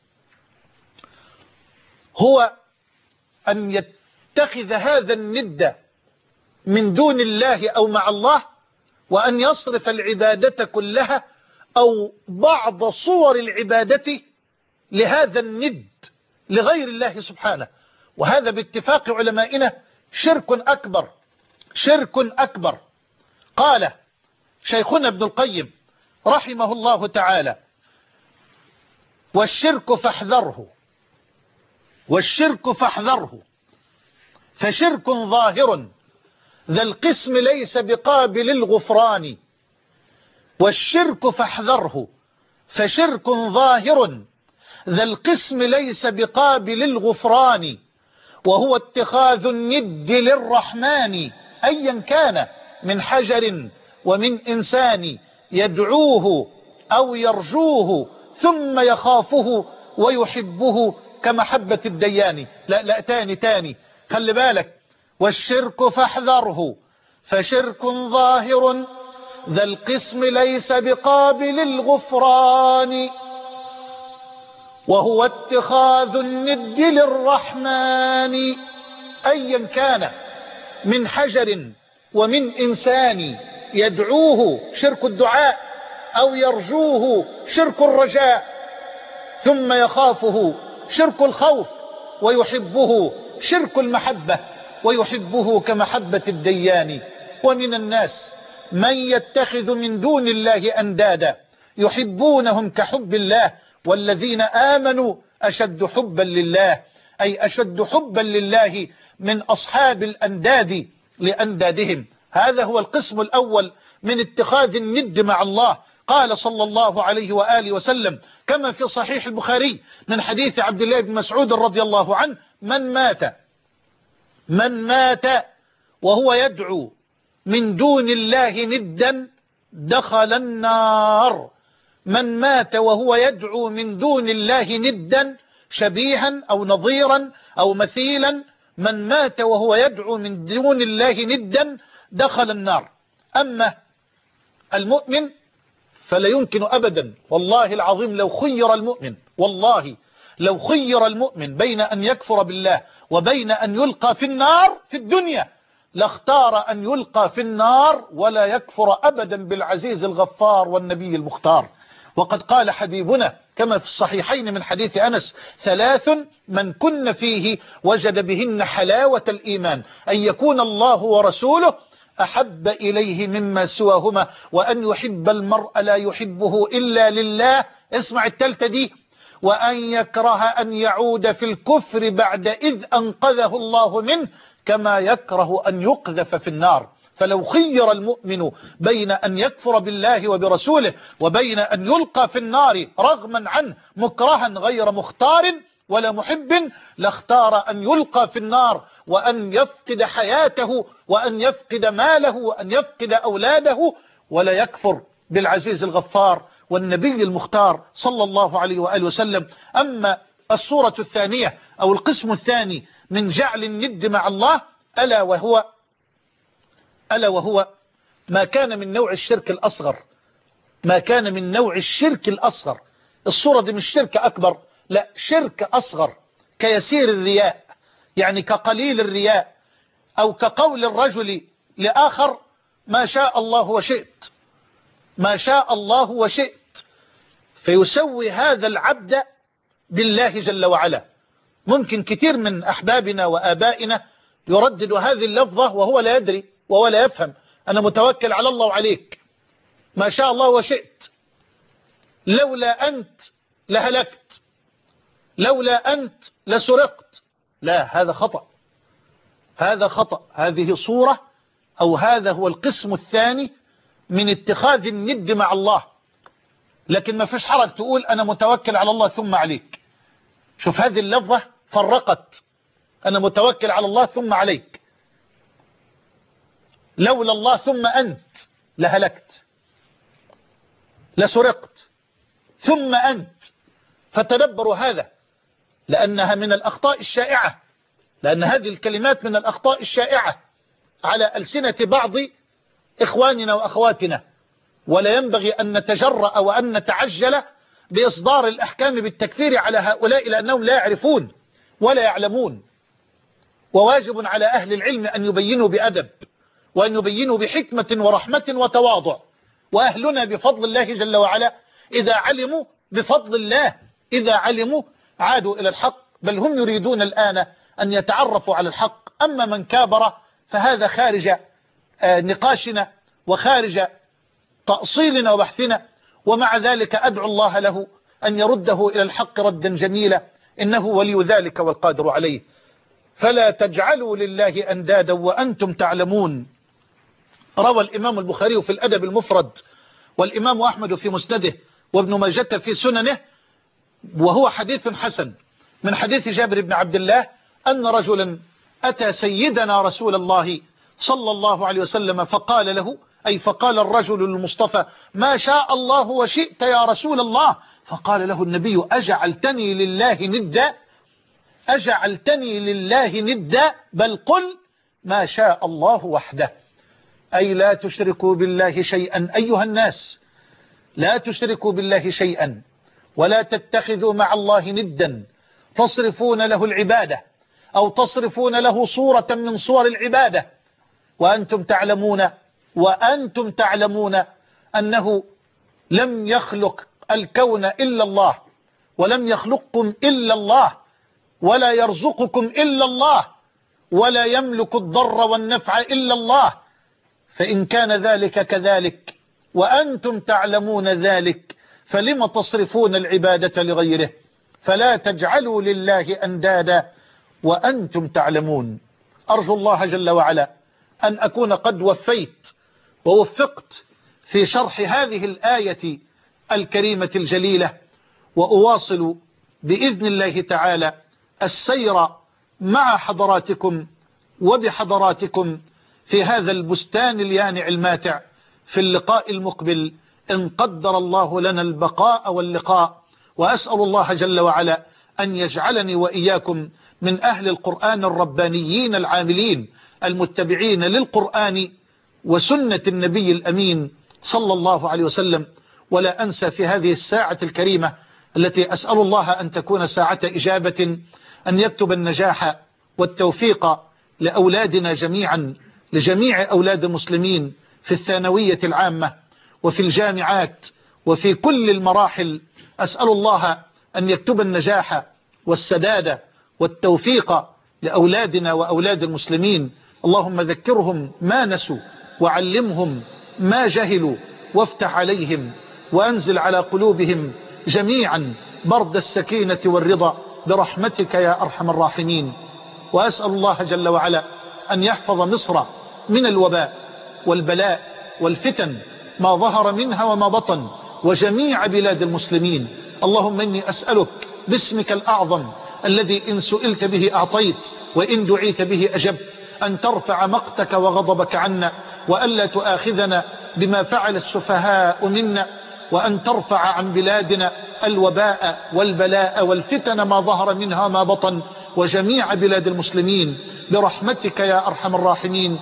هو أن يتخذ هذا الند من دون الله أو مع الله، وأن يصرف العبادة كلها أو بعض صور العبادة لهذا الند لغير الله سبحانه. وهذا باتفاق علمائنا شرك أكبر، شرك أكبر. قال شيخنا ابن القيم رحمه الله تعالى: والشرك فاحذره، والشرك فاحذره، فشرك ظاهر ذا القسم ليس بقابل الغفران. والشرك فاحذره، فشرك ظاهر ذا القسم ليس بقابل الغفران. وهو اتخاذ الند للرحمن أيا كان من حجر ومن إنسان يدعوه أو يرجوه ثم يخافه ويحبه كمحبة الديان. لا تاني خلي بالك. والشرك فاحذره، فشرك ظاهر ذا القسم ليس بقابل الغفران. وهو اتخاذ الند للرحمن، أيا كان من حجر ومن إنسان يدعوه شرك الدعاء أو يرجوه شرك الرجاء، ثم يخافه شرك الخوف، ويحبه شرك المحبة، ويحبه كمحبة الديان. ومن الناس من يتخذ من دون الله أندادا يحبونهم كحب الله، والذين آمنوا أشد حبا لله، أي أشد حبا لله من أصحاب الأنداد لأندادهم. هذا هو القسم الأول من اتخاذ الند مع الله. قال صلى الله عليه وآله وسلم كما في صحيح البخاري من حديث عبد الله بن مسعود رضي الله عنه: من مات وهو يدعو من دون الله ندا دخل النار. من مات وهو يدعو من دون الله ندا شبيها أو نظيرا أو مثيلا، من مات وهو يدعو من دون الله ندا دخل النار. أما المؤمن فلا يمكن أبدا، والله العظيم لو خير المؤمن، والله لو خير المؤمن بين أن يكفر بالله وبين أن يلقى في النار في الدنيا لاختار أن يلقى في النار ولا يكفر أبدا بالعزيز الغفار والنبي المختار. وقد قال حبيبنا كما في الصحيحين من حديث أنس: 3 من كن فيه وجد بهن حلاوة الإيمان، أن يكون الله ورسوله أحب إليه مما سواهما، وأن يحب المرء لا يحبه إلا لله. اسمع التالتة دي: وأن يكره أن يعود في الكفر بعد إذ أنقذه الله منه، كما يكره أن يقذف في النار. فلو خير المؤمن بين أن يكفر بالله وبرسوله وبين أن يلقى في النار رغما عنه مكرها غير مختار ولا محب، لاختار أن يلقى في النار وأن يفقد حياته وأن يفقد ماله وأن يفقد أولاده، ولا يكفر بالعزيز الغفار والنبي المختار صلى الله عليه وآله وسلم. أما الصورة الثانية أو القسم الثاني من جعل الند مع الله ألا وهو ما كان من نوع الشرك الأصغر. ما كان من نوع الشرك الأصغر. الصورة دي مش شرك أكبر، لا، شرك أصغر، كيسير الرياء، يعني كقليل الرياء، أو كقول الرجل لآخر: ما شاء الله وشئت، ما شاء الله وشئت، فيسوي هذا العبد بالله جل وعلا. ممكن كثير من أحبابنا وآبائنا يردد هذه اللفظة وهو لا يدري وهو لا يفهم: أنا متوكل على الله وعليك، ما شاء الله وشئت، لولا أنت لهلكت، لولا أنت لسرقت. لا، هذا خطأ، هذا خطأ. هذه صورة أو هذا هو القسم الثاني من اتخاذ الند مع الله. لكن ما فيش حرج تقول أنا متوكل على الله ثم عليك. شوف هذه اللفظة فرقت: أنا متوكل على الله ثم عليك، لولا الله ثم أنت لهلكت، لسرقت، ثم أنت. فتدبروا هذا، لأنها من الأخطاء الشائعة، لأن هذه الكلمات من الأخطاء الشائعة على ألسنة بعض إخواننا وأخواتنا. ولا ينبغي أن نتجرأ وأن نتعجل بإصدار الأحكام بالتكفير على هؤلاء، لأنهم لا يعرفون ولا يعلمون. وواجب على أهل العلم أن يبينوا بأدب وأن يبينوا بحكمة ورحمة وتواضع. وأهلنا بفضل الله جل وعلا إذا علموا بفضل الله، إذا علموا عادوا إلى الحق، بل هم يريدون الآن أن يتعرفوا على الحق. أما من كابر فهذا خارج نقاشنا وخارج تأصيلنا وبحثنا، ومع ذلك أدعو الله له أن يرده إلى الحق ردا جميلا، إنه ولي ذلك والقادر عليه. فلا تجعلوا لله أندادا وأنتم تعلمون. روى الإمام البخاري في الأدب المفرد، والإمام أحمد في مسنده، وابن ماجة في سننه، وهو حديث حسن، من حديث جابر بن عبد الله أن رجلا أتى سيدنا رسول الله صلى الله عليه وسلم فقال له، أي فقال الرجل المصطفى: ما شاء الله وشئت يا رسول الله. فقال له النبي: أجعلتني لله ندا؟ أجعلتني لله ندا؟ بل قل ما شاء الله وحده. أي لا تشركوا بالله شيئا أيها الناس، لا تشركوا بالله شيئا، ولا تتخذوا مع الله ندا تصرفون له العبادة أو تصرفون له صورة من صور العبادة وأنتم تعلمون أنه لم يخلق الكون إلا الله، ولم يخلقكم إلا الله، ولا يرزقكم إلا الله، ولا يملك الضر والنفع إلا الله. فإن كان ذلك كذلك وأنتم تعلمون ذلك فلم تصرفون العبادة لغيره؟ فلا تجعلوا لله أندادا وأنتم تعلمون. أرجو الله جل وعلا أن أكون قد وفيت ووفقت في شرح هذه الآية الكريمة الجليلة، وأواصل بإذن الله تعالى السير مع حضراتكم وبحضراتكم في هذا البستان اليانع الماتع في اللقاء المقبل إن قدر الله لنا البقاء واللقاء. وأسأل الله جل وعلا أن يجعلني وإياكم من أهل القرآن الربانيين العاملين المتبعين للقرآن وسنة النبي الأمين صلى الله عليه وسلم. ولا أنسى في هذه الساعة الكريمة التي أسأل الله أن تكون ساعة إجابة أن يكتب النجاح والتوفيق لأولادنا جميعا، لجميع أولاد المسلمين في الثانوية العامة وفي الجامعات وفي كل المراحل. أسأل الله أن يكتب النجاح والسداد والتوفيق لأولادنا وأولاد المسلمين. اللهم ذكرهم ما نسوا وعلمهم ما جهلوا وافتح عليهم وأنزل على قلوبهم جميعا برد السكينة والرضا برحمتك يا أرحم الراحمين. وأسأل الله جل وعلا أن يحفظ مصر من الوباء والبلاء والفتن ما ظهر منها وما بطن، وجميع بلاد المسلمين. اللهم إني أسألك باسمك الأعظم الذي إن سئلت به أعطيت وإن دعيت به أجبت أن ترفع مقتك وغضبك عنا، وألا تؤاخذنا بما فعل السفهاء منا، وأن ترفع عن بلادنا الوباء والبلاء والفتن ما ظهر منها ما بطن، وجميع بلاد المسلمين برحمتك يا أرحم الراحمين.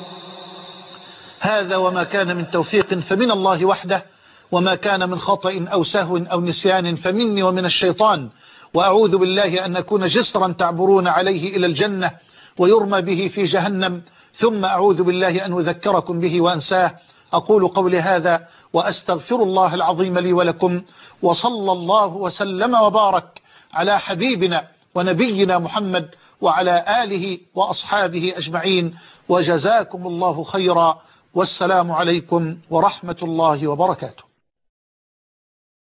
هذا وما كان من توفيق فمن الله وحده، وما كان من خطأ أو سهو أو نسيان فمني ومن الشيطان. وأعوذ بالله أن نكون جسرا تعبرون عليه إلى الجنة ويرمى به في جهنم، ثم أعوذ بالله أن أذكركم به وأنساه. أقول قولي هذا وأستغفر الله العظيم لي ولكم، وصلى الله وسلم وبارك على حبيبنا ونبينا محمد وعلى آله وأصحابه أجمعين، وجزاكم الله خيرا، والسلام عليكم ورحمة الله وبركاته.